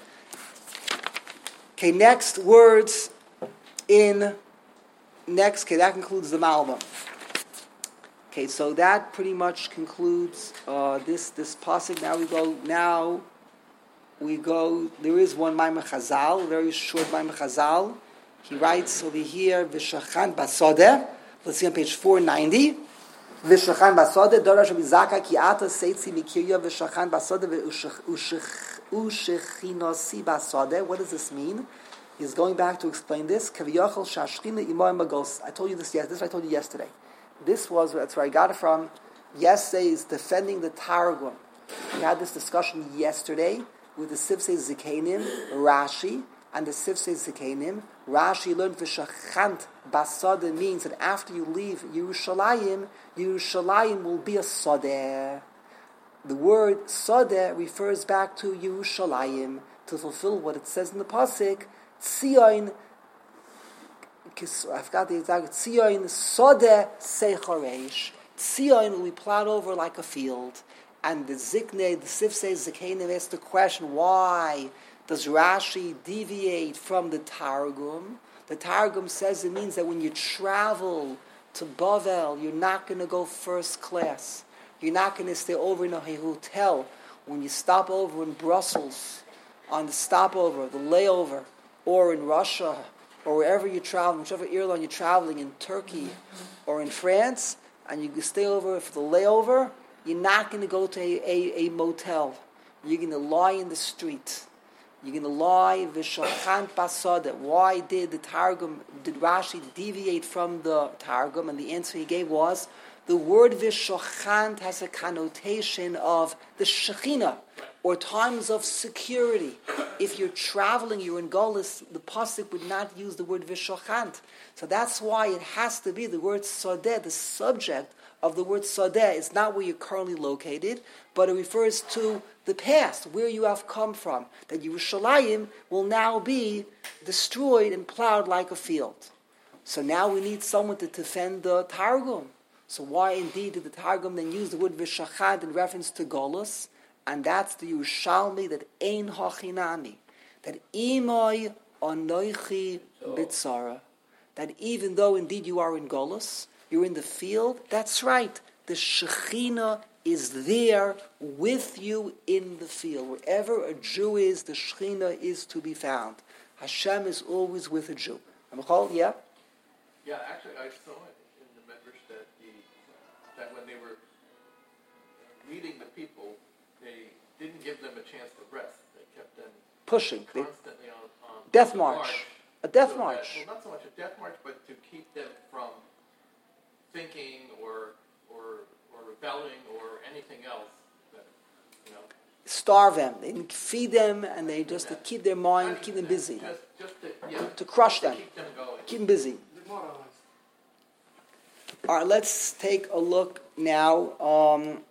Okay, next words. In next, okay, that concludes the Malbim. Okay, so that pretty much concludes uh, this this pasuk. Now we go. Now we go. There is one Maimon Chazal, very short Maimon Chazal. He writes over here, "V'shachan basodeh." Let's see on page four ninety. V'shachan basode dorash bizaka ki ata seitzi mikirya v'shachan basode v'ushechinosi basode. What does this mean? He's going back to explain this. Kaviyachol shashchina imay magos. I told you this. Yes, this I told you yesterday. This was that's where I got it from. Yesterday is defending the Targum. We had this discussion yesterday with the Sifsei Zikanim, Rashi, and the Sifsei Zikanim. Rashi learned v'shachant basode means that after you leave Yerushalayim, Yerushalayim will be a sodeh. The word sodeh refers back to Yerushalayim to fulfill what it says in the pasuk. Tzion, I forgot the exact. Tzion sodeh sechareish. Tzion will be plowed over like a field. And the Zikne, the Sifsei Zikanim asked the question, why does Rashi deviate from the Targum? The Targum says it means that when you travel to Bavel, you're not going to go first class. You're not going to stay over in a hotel. When you stop over in Brussels, on the stopover, the layover, or in Russia, or wherever you're traveling, whichever airline you're traveling, in Turkey or in France, and you stay over for the layover, you're not going to go to a, a, a motel. You're going to lie in the street. You're going to lie v'shachan basada. Why did the Targum, did Rashi deviate from the Targum? And the answer he gave was, the word v'shachant has a connotation of the Shekhinah, or times of security. If you're traveling, you're in Golis, the pasuk would not use the word v'shachant. So that's why it has to be the word sodeh, the subject of the word Sadeh is not where you're currently located, but it refers to the past, where you have come from. That Yerushalayim will now be destroyed and plowed like a field. So now we need someone to defend the Targum. So why indeed did the Targum then use the word V'shachad in reference to Golus? And that's the Yerushalmi, that Ein Hachinami, that Imoi Anoichi Bitsara, that even though indeed you are in Golus, you're in the field, that's right. The Shekhinah is there with you in the field. Wherever a Jew is, the Shekhinah is to be found. Hashem is always with a Jew. Amachol, yeah? Yeah, actually I saw it in the Medrash that, the, that when they were leading the people, they didn't give them a chance to rest. They kept them pushing. Constantly they, on, on death march. march. A death so march. That, well, not so much a death march, but to keep them from thinking or or or rebelling or anything else, that, you know. Starve them. They didn't feed them, and they just yeah. to keep their mind, keep them busy. Just, just to, yeah, to crush them. To keep them going. Keep them busy. All right, let's take a look now. Um,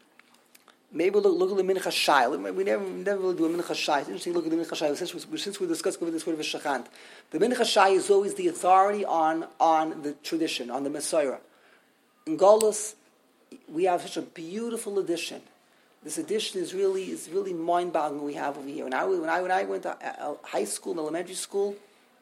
maybe we'll look, look at the Mincha Shai. We never, we never really do a Mincha Shai. It's interesting to look at the Mincha Shai. Since we, since we discussed this word of Shachant, the Mincha Shai is always the authority on, on the tradition, on the Messiah. In Golus, we have such a beautiful edition. This edition is really is really mind-boggling. We have over here. When I when I when I went to high school and elementary school,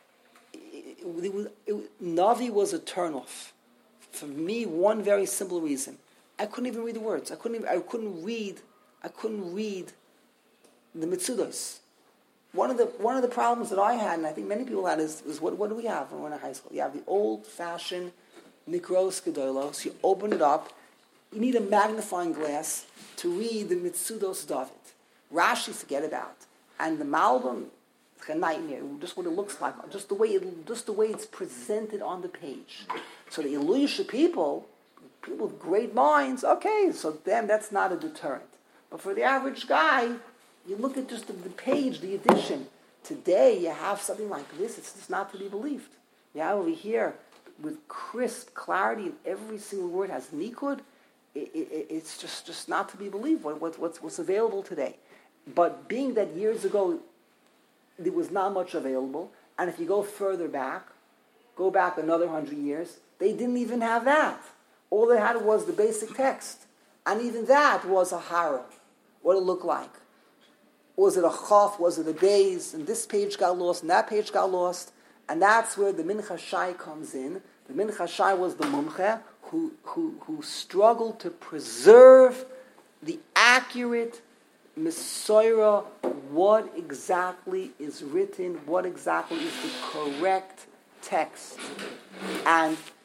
it, it was, it, Navi was a turnoff. For me, one very simple reason: I couldn't even read the words. I couldn't even, I couldn't read. I couldn't read the Mitzudos. One of the one of the problems that I had, and I think many people had, is, is what what do we have when we're in high school? You have the old-fashioned Mikros Gedolos. You open it up. You need a magnifying glass to read the Mitzudos David. Rashi, forget about, and the Malbim, it's a nightmare. Just what it looks like, just the way it, just the way it's presented on the page. So the Elisha people, people with great minds, okay, so them that's not a deterrent. But for the average guy, you look at just the, the page, the edition. Today, you have something like this. It's just not to be believed. You have over here, with crisp clarity, and every single word has nikud. It, it, it's just, just not to be believed what, what, what's, what's available today. But being that years ago there was not much available, and if you go further back, go back another hundred years, they didn't even have that. All they had was the basic text. And even that was a hara. What it looked like. Was it a chaf? Was it a days? And this page got lost, and that page got lost. And that's where the Mincha Shai comes in. The Mincha Shai was the mumche who, who, who struggled to preserve the accurate Mesorah, what exactly is written, what exactly is the correct text. And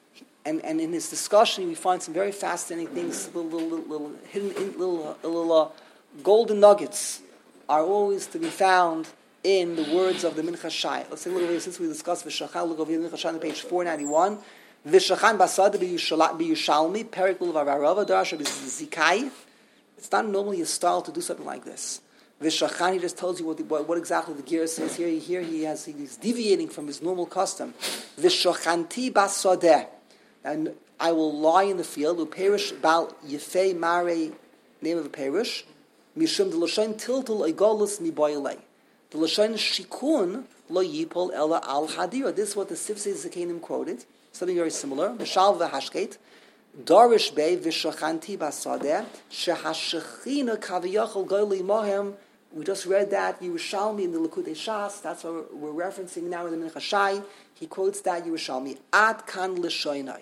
And, and in his discussion, we find some very fascinating things, little, little, little, little hidden, little, uh, little uh, golden nuggets are always to be found in the words of the Mincha Shai. Let's take a look over here, since we discussed V'shachan, look over here, Mincha Shai on page four ninety-one. V'shachan basada b'Yushalmi, Perik l'Vav Arava, Darasha b'Zikai. It's not normally a style to do something like this. V'shachan, he just tells you what, the, what, what exactly the Ger says here. Here he has, he's deviating from his normal custom. V'shachanti basadeh. And I will lie in the field. Uperish bal yefei mare, name of a parish. Mishum de l'shain tiltul egolus mi boilei. The l'shain shikun lo yipol ela al hadira. This is what the Sifsei Zakanim quoted. Something very similar. Mishal v'hashket. Darish bei v'shachanti basadeh. Shehashechina kaviyachol goyli mohem. We just read that Yerushalmi in the Likutei Shas. That's what we're, we're referencing now in the Mincha Shai. He quotes that Yerushalmi. Ad kan l'shainai.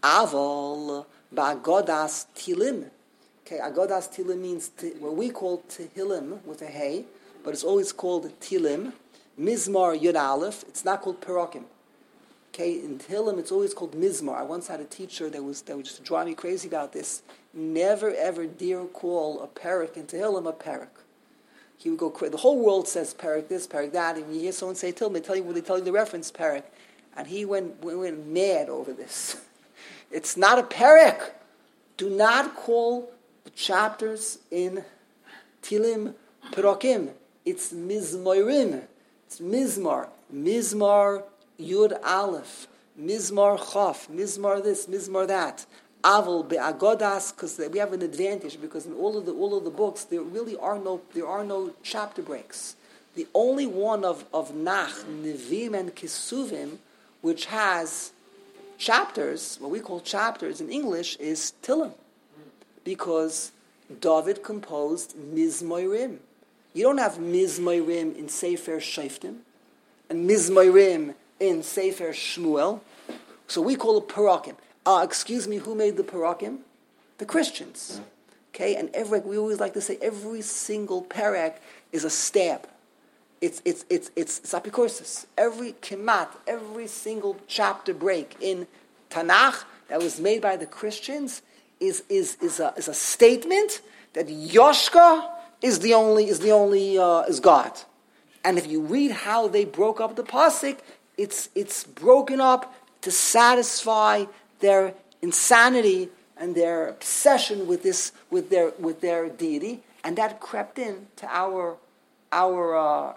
Aval ba'agodas tilim. Okay, agodas tilim means t- what we call tehillim with a hey, but it's always called tilim. Mizmar yud aleph. It's not called perakim. Okay, in tehillim it's always called mizmar. I once had a teacher that was that would just drive me crazy about this. Never ever dare call a perak in tehillim a perak. He would go crazy. The whole world says perak this, perak that, and when you hear someone say tehillim, they tell you when they tell you the reference perak, and he went went mad over this. It's not a perek. Do not call the chapters in Tilim Perakim. It's Mizmorim. It's Mizmar. Mizmar Yud Aleph. Mizmar Chaf. Mizmar this, Mizmar that. Aval Be'agodas, because we have an advantage, because in all of the all of the books there really are no there are no chapter breaks. The only one of, of Nach, Nevim and Kesuvim, which has chapters, what we call chapters in English, is Tilim. Because David composed Mizmorim. You don't have Mizmorim in Sefer Shoftim and Mizmorim in Sefer Shmuel. So we call it Perakim. Uh, excuse me, who made the Perakim? The Christians. Okay, and every, we always like to say every single parak is a stab. It's it's it's it's, it's apikorsis. Every kemat, every single chapter break in Tanakh that was made by the Christians is is is a is a statement that Yoshka is the only is the only uh, is God. And if you read how they broke up the pasuk, it's it's broken up to satisfy their insanity and their obsession with this with their with their deity, and that crept in to our our. Uh,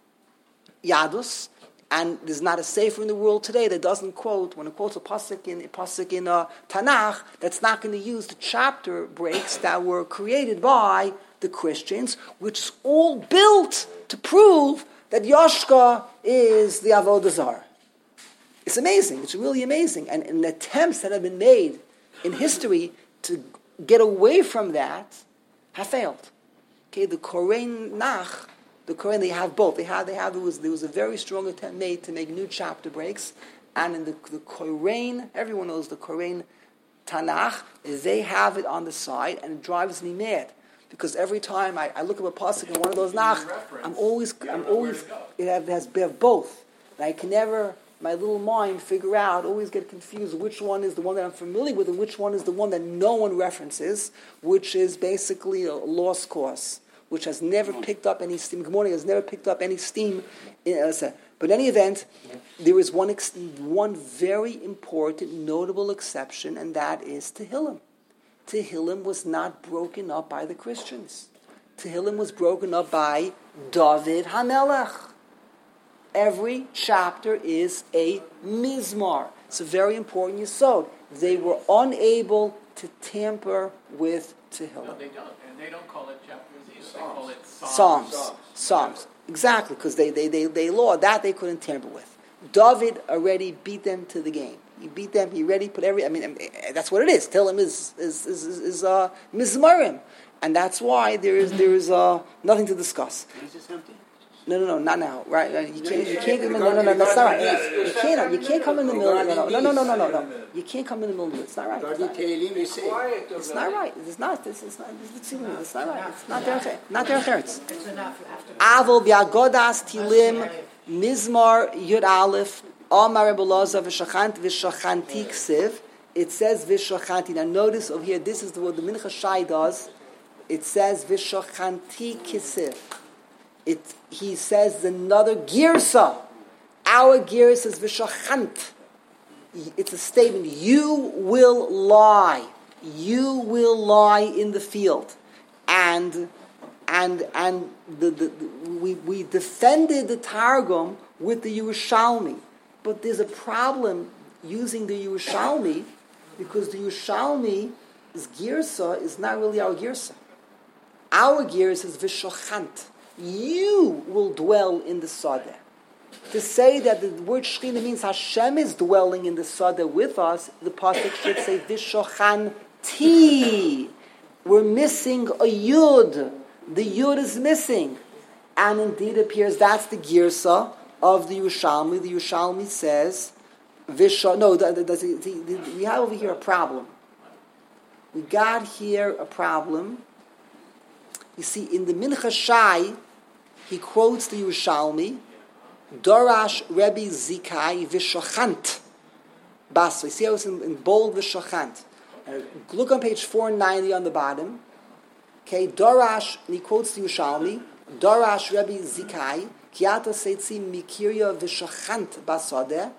Yadus, and there's not a sefer in the world today that doesn't quote, when it quotes a pasuk in a pasuk in uh, Tanakh, that's not going to use the chapter breaks that were created by the Christians, which is all built to prove that Yoshka is the Avodah Zarah. It's amazing. It's really amazing. And, and attempts that have been made in history to get away from that have failed. Okay, the Koren Nach, the Koren, they have both. They have, they have. There was, there was a very strong attempt made to make new chapter breaks, and in the the Koren, everyone knows the Koren Tanakh. They have it on the side, and it drives me mad because every time I, I look at a pasuk in one of those nach, I'm always, I'm always, it has, it has they have both. And I can never, my little mind, figure out. Always get confused which one is the one that I'm familiar with, and which one is the one that no one references, which is basically a lost cause, which has never picked up any steam. Good morning, has never picked up any steam. In, uh, but in any event, there is one ex- one very important, notable exception, and that is Tehillim. Tehillim was not broken up by the Christians. Tehillim was broken up by David HaMelech. Every chapter is a mizmar. It's a very important yesod. They were unable to tamper with Tehillim. No, they don't. And they don't call it chapters either. They call it Psalms. Psalms. Psalms. Psalms. Exactly, because they, they, they, they law that they couldn't tamper with. David already beat them to the game. He beat them. He already put every. I mean, that's what it is. Tehillim is is is is, is uh, mizmarim, and that's why there is there is uh, nothing to discuss. Is this empty? No, no, no, not now. Right? You can't. You can't come in. No, no, no. That's not right. You can't. You can't come in the middle. No, no, no, no, no, no, no. You can't come in the middle. It's not right. It's not, it's not right. It's not. This is not. It's not right. It's not there. Not there. It's Avol biagodas tilim mizmar yud aleph amar Rebbe Elazar v'shachant v'shachanti ksiv it says Vishochanti. Now notice over here, this is the what the Mincha Shai does. It says Vishochanti Kisif. It he says another girsa. Our girsa is Vishochant. It's a statement. You will lie. You will lie in the field, and and and the, the, the we we defended the Targum with the Yerushalmi, but there's a problem using the Yerushalmi because the Yerushalmi's girsa is not really our girsa. Our girsa is Vishochant. You will dwell in the Sadeh. To say that the word Shechina means Hashem is dwelling in the Sadeh with us, the pasuk should say Vishochanti. We're missing a Yud. The Yud is missing. And indeed it appears that's the girsa of the Yerushalmi. The Yerushalmi says, Visho, no, the, the, the, the, the, we have over here a problem. We got here a problem. You see, in the Mincha Shai, he quotes the Yerushalmi, Dorash Rebbe Zikai Vishochant Basra. You see how it's in, in bold Vishochant. Uh, look on page four ninety on the bottom. Okay, Dorash, and he quotes the Yerushalmi, Dorash Rebbe Zikai, Kiato Seitzi Mikiria Vishochant Basade,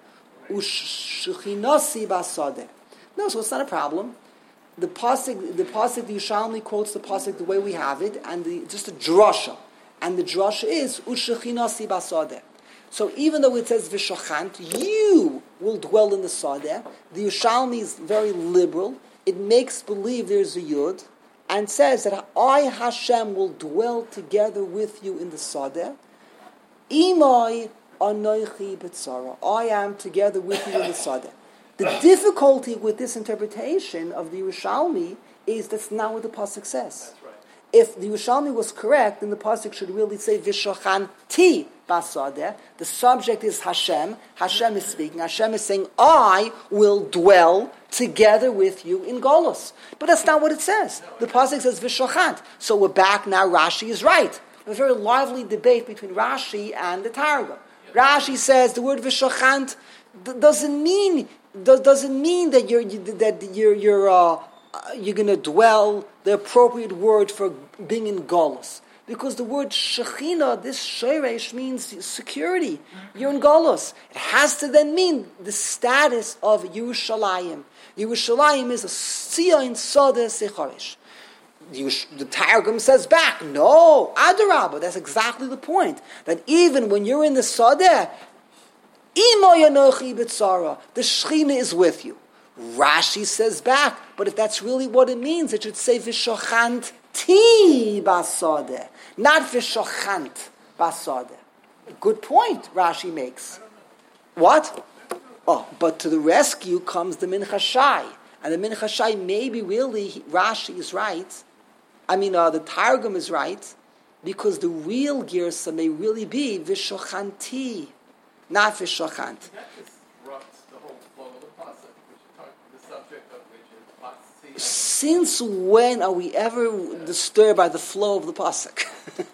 Ushchinosi Basade. No, so it's not a problem. The pasuk, the pasuk, the Yerushalmi quotes the pasuk the way we have it, and the, just a drasha. And the drasha is Ushchinosi Basade. So even though it says Vishochant, you will dwell in the Sadeh, the Yerushalmi is very liberal. It makes believe there's a Yud, and says that I, Hashem, will dwell together with you in the Sadeh. Imai anoichi b'tzara. I am together with you in the Sadeh. The difficulty with this interpretation of the Yerushalmi is that's not what the pasuk says. That's right. If the Yerushalmi was correct, then the pasuk should really say Vishochanti Basadeh. The subject is Hashem. Hashem is speaking. Hashem is saying, I will dwell together with you in Golos. But that's not what it says. The pasuk says Vishochant. So we're back now. Rashi is right. A very lively debate between Rashi and the Targum. Rashi says the word Vishochant doesn't mean doesn't mean that you're that you're you're uh, you're going to dwell, the appropriate word for being in Golos. Because the word Shechina, this Sheresh, means security. You're in Golos. It has to then mean the status of Yerushalayim. Yerushalayim is a Tzion Sodeh Sechoresh. The Targum says back, no, Adarabah, that's exactly the point. That even when you're in the Sodeh, Imo Yanochi B'tzara, the Shechina is with you. Rashi says back, but if that's really what it means, it should say Vishochant Ti Basodeh, not Vishochant Basodeh. Good point, Rashi makes. What? Oh, but to the rescue comes the Mincha Shai. And the Mincha Shai, maybe really Rashi is right. I mean, uh, the Targum is right, because the real Girsa may really be Vishochanti, not Vishochant. Since when are we ever disturbed by the flow of the pasuk?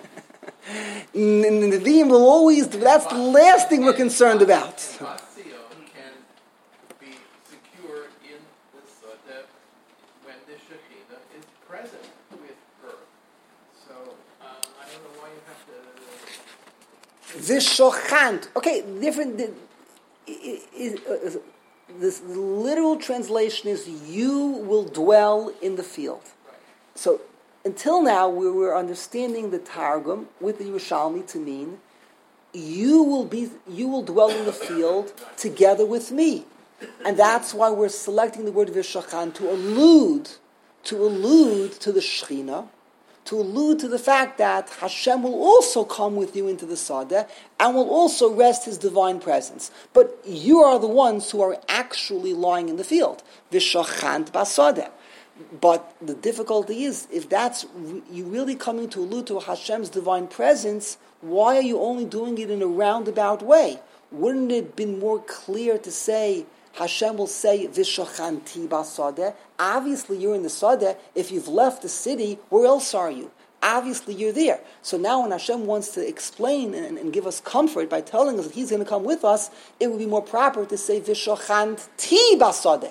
Nevi'im will always. That's the last thing we're concerned about. Can be secure in the Sadeh when the Shekhinah is present with her. So um, I don't know why you have to. Vishochant. Okay, different. It, it, it, This the literal translation is you will dwell in the field. Right. So until now we were understanding the Targum with the Yerushalmi to mean you will be you will dwell in the field together with me. And that's why we're selecting the word Vishochan to allude to allude to the Shechina, to allude to the fact that Hashem will also come with you into the Sadeh and will also rest His divine presence. But you are the ones who are actually lying in the field. Vishochant Basadeh. But the difficulty is, if that's you really coming to allude to Hashem's divine presence, why are you only doing it in a roundabout way? Wouldn't it have been more clear to say, Hashem will say, Vishochanti Basadeh? Obviously you're in the Sadeh. If you've left the city, where else are you? Obviously you're there. So now when Hashem wants to explain and, and give us comfort by telling us that He's going to come with us, it would be more proper to say Vishochanti Basadeh.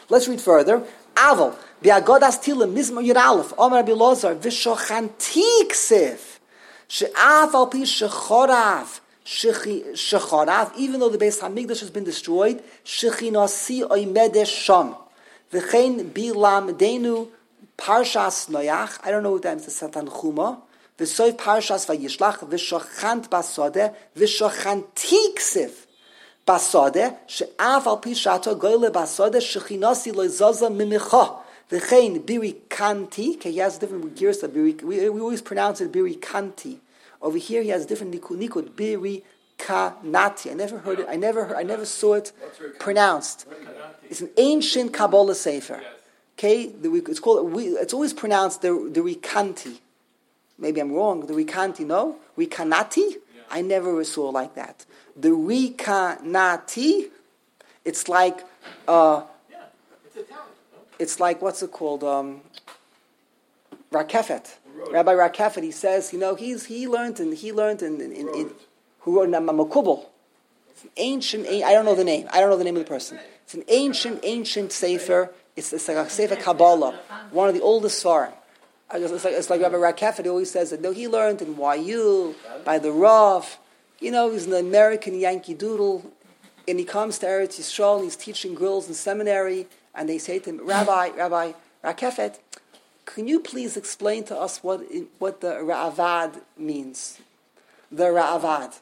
Let's read further. Aval, bi'agodas tilim, mizmor yud aleph, Omer Rabbi Elazar, v'shochanti ksiv, she'af al pi shechorav, shechorav, even though the Beis Hamikdash has been destroyed, shechinasi oimedes sham, v'chein bilam denu parshas noyach, I don't know what that means, the Satan Chuma, v'soif parshas vayishlach, v'shochant basodeh, v'shochanti ksiv, basode she'af al pi shato goyle basode shechinasi lo zaza mimicha v'chein biri kanti. Okay, he has different gears. Biri, we, we always pronounce it biri kanti. Over here, he has different nikud nikud biri kanati. I never heard it. I never heard, I never saw it pronounced. It's an ancient Kabbalah sefer. Okay, the, it's called. We, it's always pronounced the the rikanti. Maybe I'm wrong. The rikanti, no, rikanati. I never saw like that. The rikanati, it's like, uh, yeah, it's Italian. No? It's like, what's it called? Um, Rakefet. Rabbi Rakefet. He says, you know, he's he learned and he learned in, in, in, in who wrote Makubal. It's an ancient. I don't know the name. I don't know the name of the person. It's an ancient, ancient sefer. It's, it's like a sefer Kabbalah, one of the oldest svarim. It's like, it's like Rabbi Rakefet always says that no, he learned in Y U by the Rav. You know, he's an American Yankee Doodle, and he comes to Eretz Yisrael, and he's teaching girls in seminary, and they say to him, Rabbi, Rabbi Rakefet, can you please explain to us what what the Ra'avad means? The Ra'avad.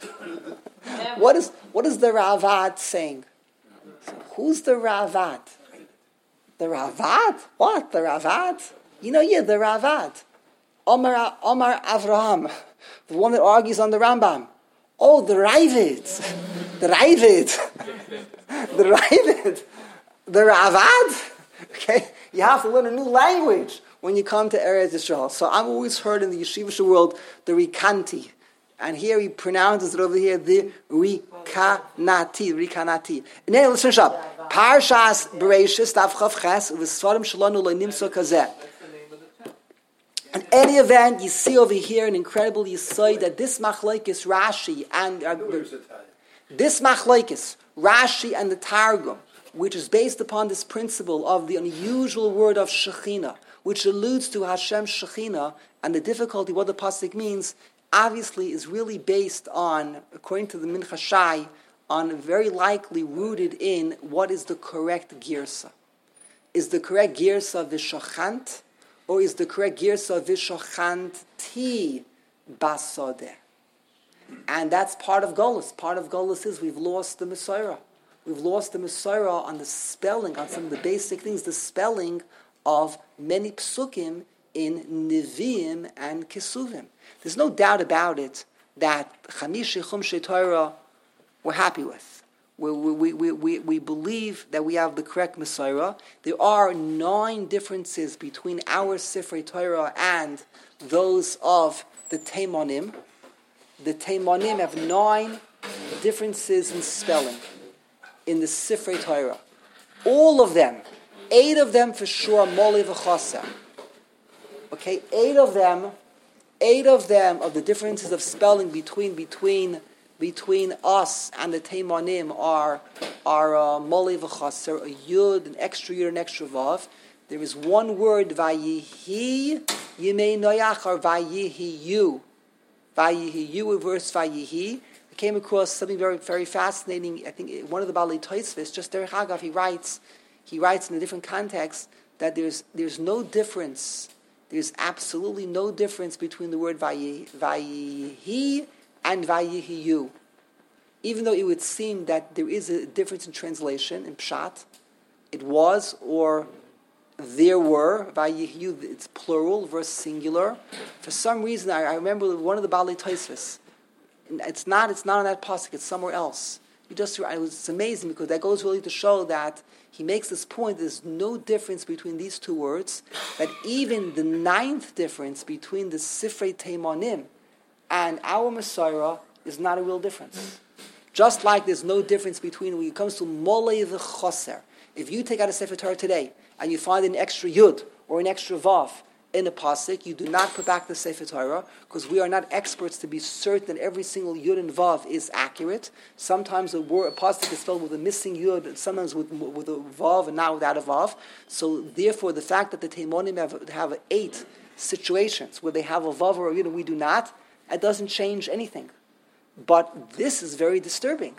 what is what is the Ra'avad saying? So who's the Ra'avad? The Ra'avad? What? The Ra'avad? You know, yeah, the Ra'avad. Omar, Omar Avraham, the one that argues on the Rambam. Oh, the Ravid. The Ravid. The Ravid. The Ra'avad. Okay? You have to learn a new language when you come to Eretz Yisrael. So I've always heard in the yeshivish world the Rikanti. And here he pronounces it over here, the Rikanati. Rikanati. And then let's finish up. Parshas Bereishis, Tav Chav Ches, V'svarim Shalonu Lo Nimso Kazeh. In any event, you see over here an incredible yesod that this machlokes Rashi and uh, this machlokes Rashi and the Targum, which is based upon this principle of the unusual word of Shekhinah, which alludes to Hashem Shekhinah, and the difficulty what the pasuk means, obviously is really based on, according to the Mincha Shai, on very likely rooted in what is the correct girsa. Is the correct girsa v'shachant? Or is the correct girsa v'shochanti basodeh? And that's part of Golus. Part of Golus is we've lost the Messiah. We've lost the Messiah on the spelling, on some of the basic things, the spelling of many psukim in Nevi'im and Kesuvim. There's no doubt about it that Chamishi Chumshei Torah we're happy with. We, we, we, we, we believe that we have the correct Messiah. There are nine differences between our Sifrei Torah and those of the Teimanim. The Teimanim have nine differences in spelling in the Sifrei Torah. All of them, eight of them for sure, Moli v'Chaser. Okay, eight of them, eight of them of the differences of spelling between between between us and the Teimanim are are uh, Moli v'Chaser, a Yud, an extra Yud, an extra Vav. There is one word, Vayihi Yimei Noyach, or Vayihi Yu. Vayihi Yu, verse Vayihi. I came across something very very fascinating. I think one of the Balei Tosfos, just Derech Hagav, he writes, he writes in a different context that there's there's no difference. There's absolutely no difference between the word Vayihi, Vayihi and Vayihiyu. Even though it would seem that there is a difference in translation, in Pshat, it was or there were, Vayihiyu, it's plural versus singular. For some reason, I, I remember one of the Balei Tosfos. It's not, it's not on that pasuk, it's somewhere else. You just, it was, it's amazing because that goes really to show that he makes this point, there's no difference between these two words, that even the ninth difference between the Sifrei Teimanim and our Messiah is not a real difference. Just like there's no difference between, when it comes to Molei v'Choser, if you take out a Sefer Torah today and you find an extra Yud or an extra Vav, in a pasuk, you do not put back the Sefer Torah, because we are not experts to be certain that every single yud and vav is accurate. Sometimes a word, a pasuk is spelled with a missing yud, sometimes with with a vav and not without a vav. So therefore, the fact that the Teimonim have, have eight situations where they have a vav or a yud and we do not, it doesn't change anything. But this is very disturbing.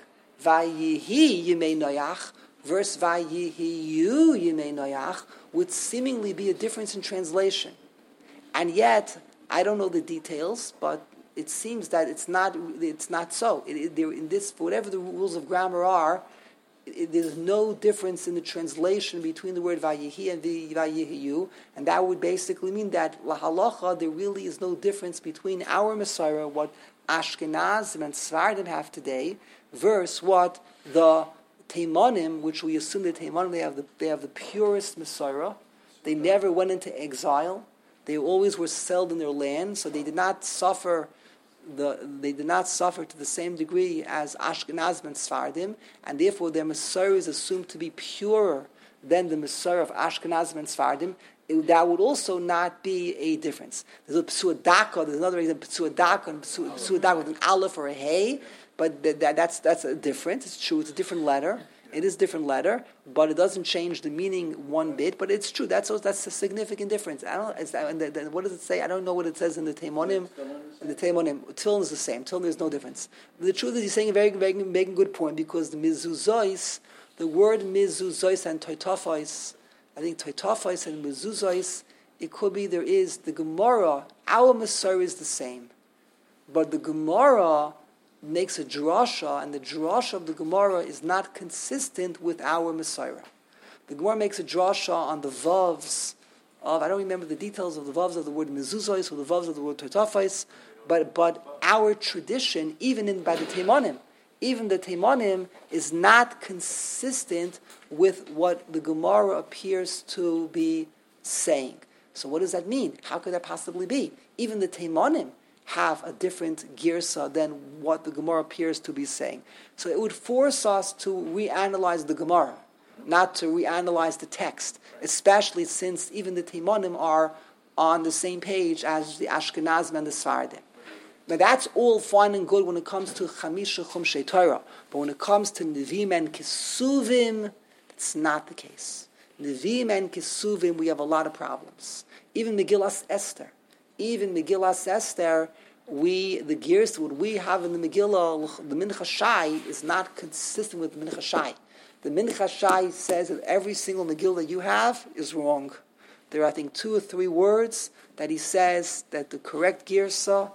Vayihi yimei noyach verse Vayihi yu yimei noyach would seemingly be a difference in translation. And yet, I don't know the details, but it seems that it's not it's not so. It, it, there, in this, for whatever the rules of grammar are, it, there's no difference in the translation between the word Vayihi and the Vayihiyu, and that would basically mean that lahalacha, there really is no difference between our Messiah, what Ashkenazim and Sfardim have today, versus what the Teimanim, which we assume the Teimanim, they have the they have the purest Messiah. They never went into exile. They always were settled in their land, so they did not suffer the they did not suffer to the same degree as Ashkenazim and Sfardim, and therefore their Messiah is assumed to be purer than the Messiah of Ashkenazim and Sfardim. It, that would also not be a difference. There's a Psuadaka, there's another example, Psuadaka and Psuadaka with an aleph or a hey, but th- that, that's that's a difference. It's true, it's a different letter. It is a different letter, but it doesn't change the meaning one bit. But it's true. That's that's a significant difference. I don't. It's, and the, the, what does it say? I don't know what it says in the Teimonim. In the Teimonim, Tiln is the same. Tiln, there's no difference. But the truth is, he's saying a very, very making a good point, because the mezuzos, the word mezuzos and toitafos, I think toitafos and mezuzos, it could be there is the Gemara. Our Messiah is the same, but the Gemara makes a drasha, and the drasha of the Gemara is not consistent with our Messiah. The Gemara makes a drasha on the vavs of, I don't remember the details of the vavs of the word mezuzos or the vavs of the word totafos, but but our tradition, even in by the Teimanim, even the Teimanim is not consistent with what the Gemara appears to be saying. So what does that mean? How could that possibly be? Even the Teimanim have a different girsa than what the Gemara appears to be saying. So it would force us to reanalyze the Gemara, not to reanalyze the text, especially since even the Teimanim are on the same page as the Ashkenazim and the Sfardim. Now that's all fine and good when it comes to Chamisha Chumshei Torah, but when it comes to Nevi'im and Kesuvim, it's not the case. Nevi'im and Kesuvim, we have a lot of problems. Even Megillas Esther. Even Megillas Esther, we the gears what we have in the Megillah, the Mincha Shai, is not consistent with the Mincha Shai. The Mincha Shai says that every single Megillah that you have is wrong. There are, I think, two or three words that he says that the correct girsa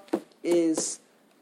is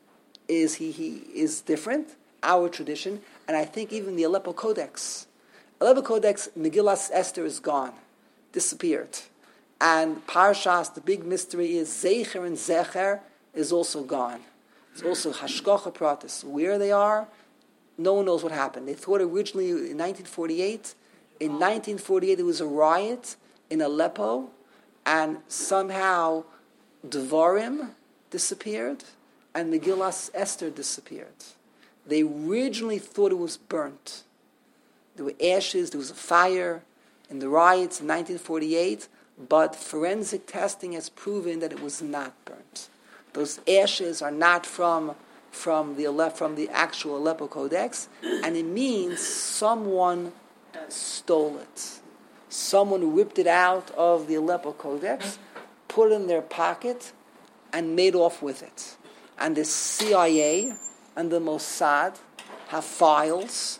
is he he is different, our tradition, and I think even the Aleppo Codex, Aleppo Codex, Megillas Esther is gone, disappeared. And Parshas, the big mystery is Zecher and Zecher is also gone. It's also Hashgacha Pratis. Where they are, no one knows what happened. They thought originally in nineteen forty-eight, in nineteen forty-eight there was a riot in Aleppo, and somehow Devarim disappeared, and Megillas Esther disappeared. They originally thought it was burnt. There were ashes, there was a fire in the riots in nineteen forty-eight, but forensic testing has proven that it was not burnt. Those ashes are not from from the Ale- from the actual Aleppo Codex, and it means someone stole it. Someone ripped it out of the Aleppo Codex, put it in their pocket, and made off with it. And the C I A and the Mossad have files,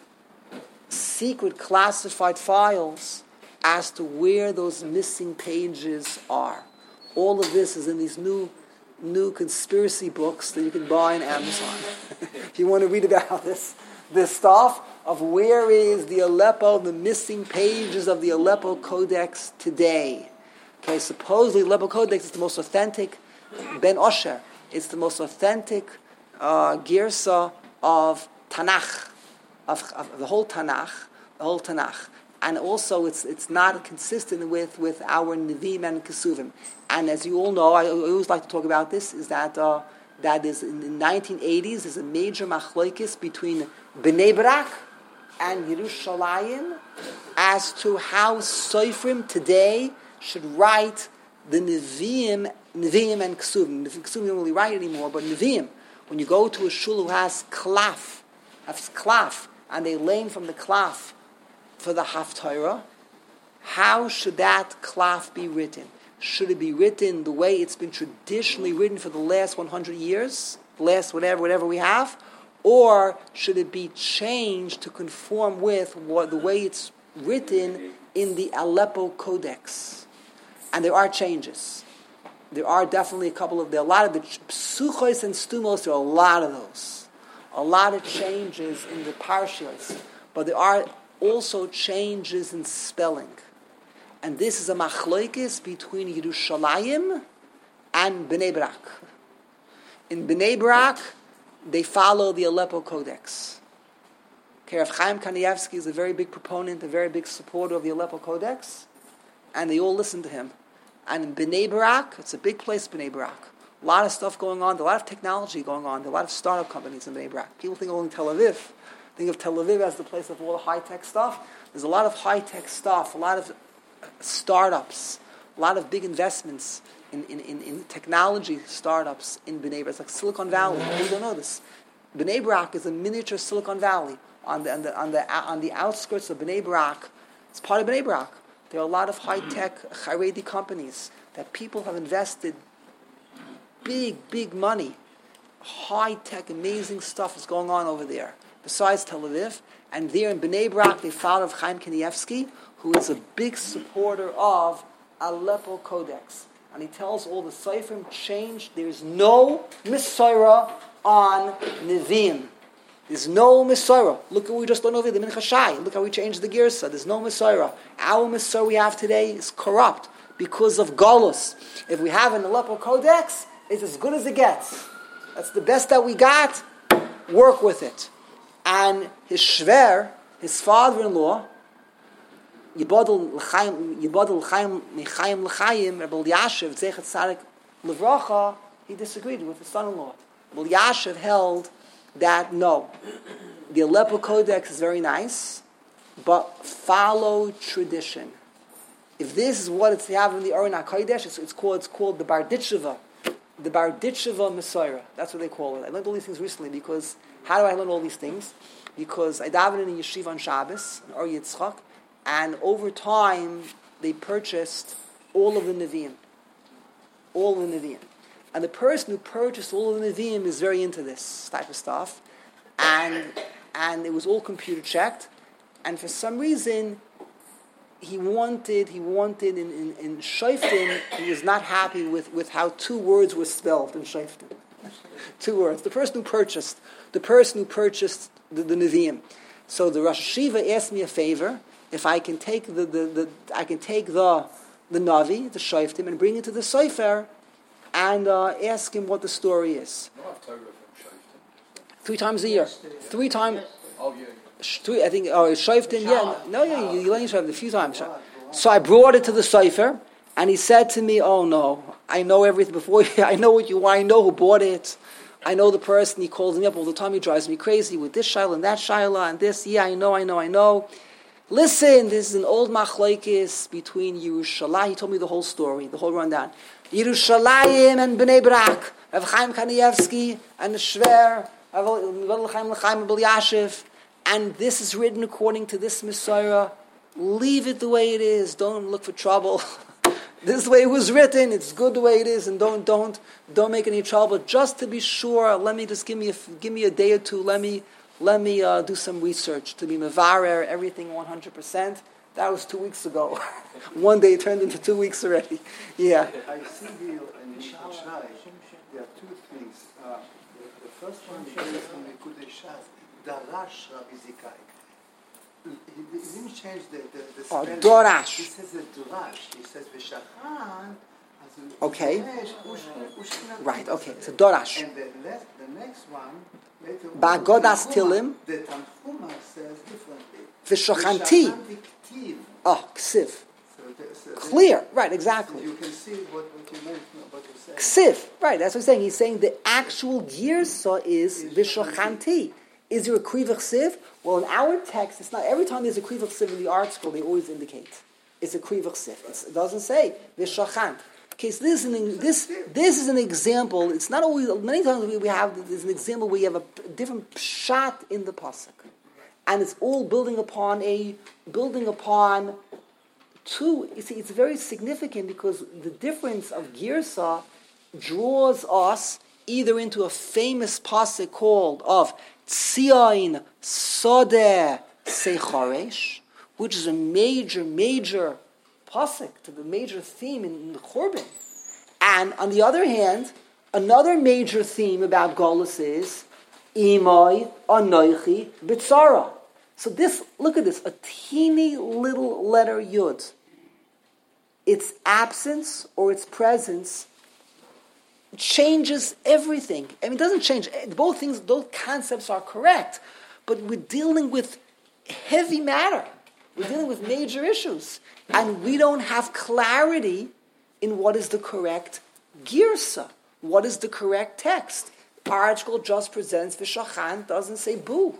secret classified files, as to where those missing pages are. All of this is in these new new conspiracy books that you can buy on Amazon. If you want to read about this, this stuff of where is the Aleppo, the missing pages of the Aleppo Codex today. Okay, supposedly Aleppo Codex is the most authentic, Ben Osher, it's the most authentic uh, girsa of Tanakh, of, of the whole Tanakh, the whole Tanakh. And also, it's it's not consistent with, with our Nevi'im and Kesuvim. And as you all know, I always like to talk about this, is that uh, that is in the nineteen eighties, there's a major machlokes between Bnei Brak and Yerushalayim as to how Soifrim today should write the Nevi'im, Nevi'im and Ksuvim. Ksuvim don't really write anymore, but Nevi'im, when you go to a shul who has klaf, has klaf, and they learn from the klaf for the Haftarah, how should that klaf be written? Should it be written the way it's been traditionally written for the last one hundred years, the last whatever, whatever we have, or should it be changed to conform with what the way it's written in the Aleppo Codex? And there are changes. There are definitely a couple of, there are a lot of the psuchos and stumos, there are a lot of those. A lot of changes in the parshas. But there are also changes in spelling. And this is a machloikis between Yerushalayim and Bnei Brak. In Bnei Brak, they follow the Aleppo Codex. Okay, Rav Chaim Kanievsky is a very big proponent, a very big supporter of the Aleppo Codex, and they all listen to him. And in Bnei Brak, it's a big place, Bnei Brak. A lot of stuff going on, a lot of technology going on, a lot of startup companies in Bnei Brak. People think only Tel Aviv. Think of Tel Aviv as the place of all the high-tech stuff. There's a lot of high-tech stuff, a lot of startups, a lot of big investments in, in, in, in technology startups in Bnei Brak. It's like Silicon Valley. People don't know this. Bnei Brak is a miniature Silicon Valley. On the, on the, on the, on the outskirts of Bnei Brak, it's part of Bnei Brak. There are a lot of high-tech Haredi companies that people have invested big, big money. High-tech, amazing stuff is going on over there, besides Tel Aviv. And there in Bnei Brak, they follow Chaim Kanievsky, who is a big supporter of Aleppo Codex. And he tells all the Seifrim, change, there's no Mesorah on Nevi'im. There's no Mesorah. Look at what we just learned over the Mincha Shai. Look how we changed the Girsa. There's no Mesorah. Our Mesorah we have today is corrupt because of Golus. If we have an Aleppo Codex, it's as good as it gets. That's the best that we got. Work with it. And his shver, his father-in-law, Yibodel L'chaim, Yibodel L'chaim, Mechaim L'chaim, Rebbe Yashiv, Zechat Tzadik L'vracha, he disagreed with his son-in-law. Rebbe Yashiv held that no, the Aleppo Codex is very nice, but follow tradition. If this is what it's have in the Aron HaKodesh, it's, it's called it's called the Barditsheva, the Barditsheva Mesorah. That's what they call it. I learned all these things recently because how do I learn all these things? Because I davened in a yeshiva on Shabbos, in Or Yitzchak, and over time they purchased all of the Nevi'im, all of the Nevi'im. And the person who purchased all of the Nevi'im is very into this type of stuff. And and it was all computer checked. And for some reason, he wanted, he wanted in, in, in Shoftim, he was not happy with, with how two words were spelled in Shoftim. Two words. The person who purchased, the person who purchased the, the Nevi'im. So the Rosh Hashiva asked me a favor, if I can take the, the, the I can take the the Navi, the Shoftim, and bring it to the Sefer, and uh, ask him what the story is. Three times a year. Three times. Oh, yeah. Three, I think, oh, Shoftim, yeah. No, yeah, you, you learn Shoftim a few times. So I brought it to the Sefer, and he said to me, oh no, I know everything before, I know what you want, I know who bought it. I know the person, he calls me up all the time, he drives me crazy with this Shaila and that Shaila and this, yeah, I know, I know, I know. Listen, this is an old machlokes between Yerushalayim. He told me the whole story, the whole rundown. Yerushalayim and Bnei Brak, Rav Chaim Kanievsky and the Shver, Rav Chaim L'chaim Rebbe Yashiv, and this is written according to this Mesorah. Leave it the way it is. Don't look for trouble. This is the way it was written. It's good the way it is, and don't don't don't make any trouble. Just to be sure, let me just give me a give me a day or two. Let me let me uh, do some research to be mevarer everything one hundred percent. That was two weeks ago. One day turned into two weeks already. Yeah. I see here in Shai, there are two things. Uh, the, the first one is from the Kudei Shas, Darash Rabbi Zikai. He, he didn't change the, the, the spelling. Oh, Dorash. He says a Dorash. He says V'shachan. Okay. Right, okay. It's a Dorash. And the, left, the next one, later Ba'godas Tilim. The Tanchuma says differently. V'shachanti. Oh, Ksiv. So the, so Clear. Right, exactly. So you can see what, what you meant, what you said. Ksiv. Right, that's what he's saying. He's saying the actual Girsa is V'shachanti. Is there a Krivach Siv? Well, in our text, it's not. Every time there's a Krivach Siv in the art school, they always indicate it's a Krivach Siv. It's, it doesn't say V'shachant. Okay, so this is an this this is an example. It's not always. Many times we, we have there's an example where you have a different pshat in the pasuk, and it's all building upon a building upon two. You see, it's very significant because the difference of girsa draws us either into a famous pasuk called of Tzion Sodeh Secharesh, which is a major, major pasuk to the major theme in the Churban. And on the other hand, another major theme about Golus is Imai Anoichi B'tzara. So this, look at this, a teeny little letter Yud. Its absence or its presence changes everything. I mean, it doesn't change. Both things, those concepts are correct. But we're dealing with heavy matter. We're dealing with major issues. And we don't have clarity in what is the correct girsa. What is the correct text? Article just presents V'shachan, doesn't say boo.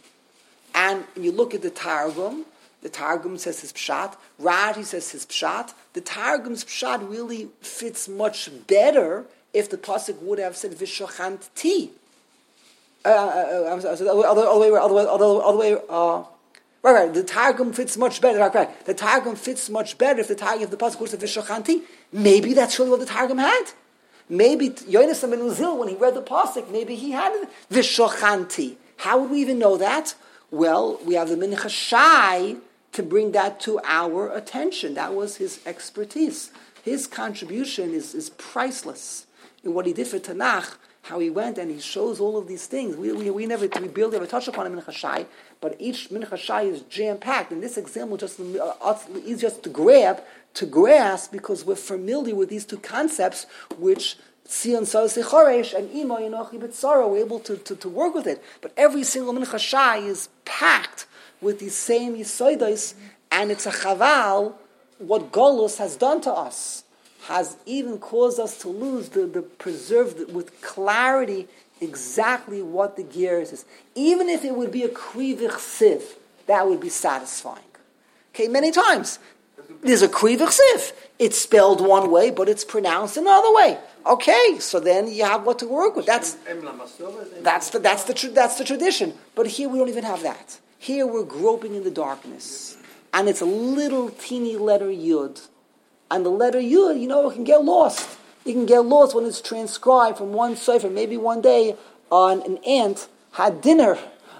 And you look at the Targum, the Targum says his pshat, Rashi says his pshat. The Targum's pshat really fits much better if the pasuk would have said V'shachan ti. Uh, uh, I'm sorry, so other, other way, other way, other, other way, uh, right, right. The Targum fits much better. Right, right. The Targum fits much better if the Targum, if the pasuk would have said V'shachan ti. Maybe that's really what the Targum had. Maybe Yonas ben Uzil, when he read the pasuk, maybe he had V'shachan ti. How would we even know that? Well, we have the Mincha Shai to bring that to our attention. That was his expertise. His contribution is, is priceless in what he did for Tanakh, how he went and he shows all of these things. We we, we never we barely ever touch upon a Mincha Shai, but each Mincha Shai is jam-packed. And this example just uh, is just to grab, to grasp, because we're familiar with these two concepts, which Tzion Sodeh Secharesh and Ima Yinochi B'tzara, we're able to, to, to work with it. But every single Mincha Shai is packed with these same Yisoidos, and it's a chaval what Golus has done to us, has even caused us to lose the, the preserved with clarity exactly what the gears is. Even if it would be a krivich siv, that would be satisfying. Okay, many times. There's a krivich siv. It's spelled one way, but it's pronounced another way. Okay, so then you have what to work with. That's that's the that's the that's the tradition. But here we don't even have that. Here we're groping in the darkness, and it's a little teeny letter yud, and the letter yud, you know, it can get lost. It can get lost when it's transcribed from one cipher. Maybe one day, on an ant had dinner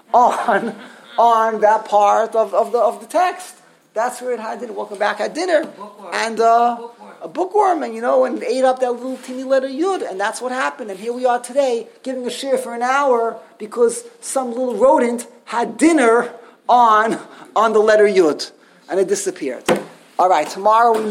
on on that part of, of the of the text. That's where it had dinner. Welcome back at dinner, and uh, bookworm. a bookworm, and you know, and ate up that little teeny letter yud, and that's what happened. And here we are today, giving a share for an hour because some little rodent had dinner on on the letter yud, and it disappeared. All right, tomorrow we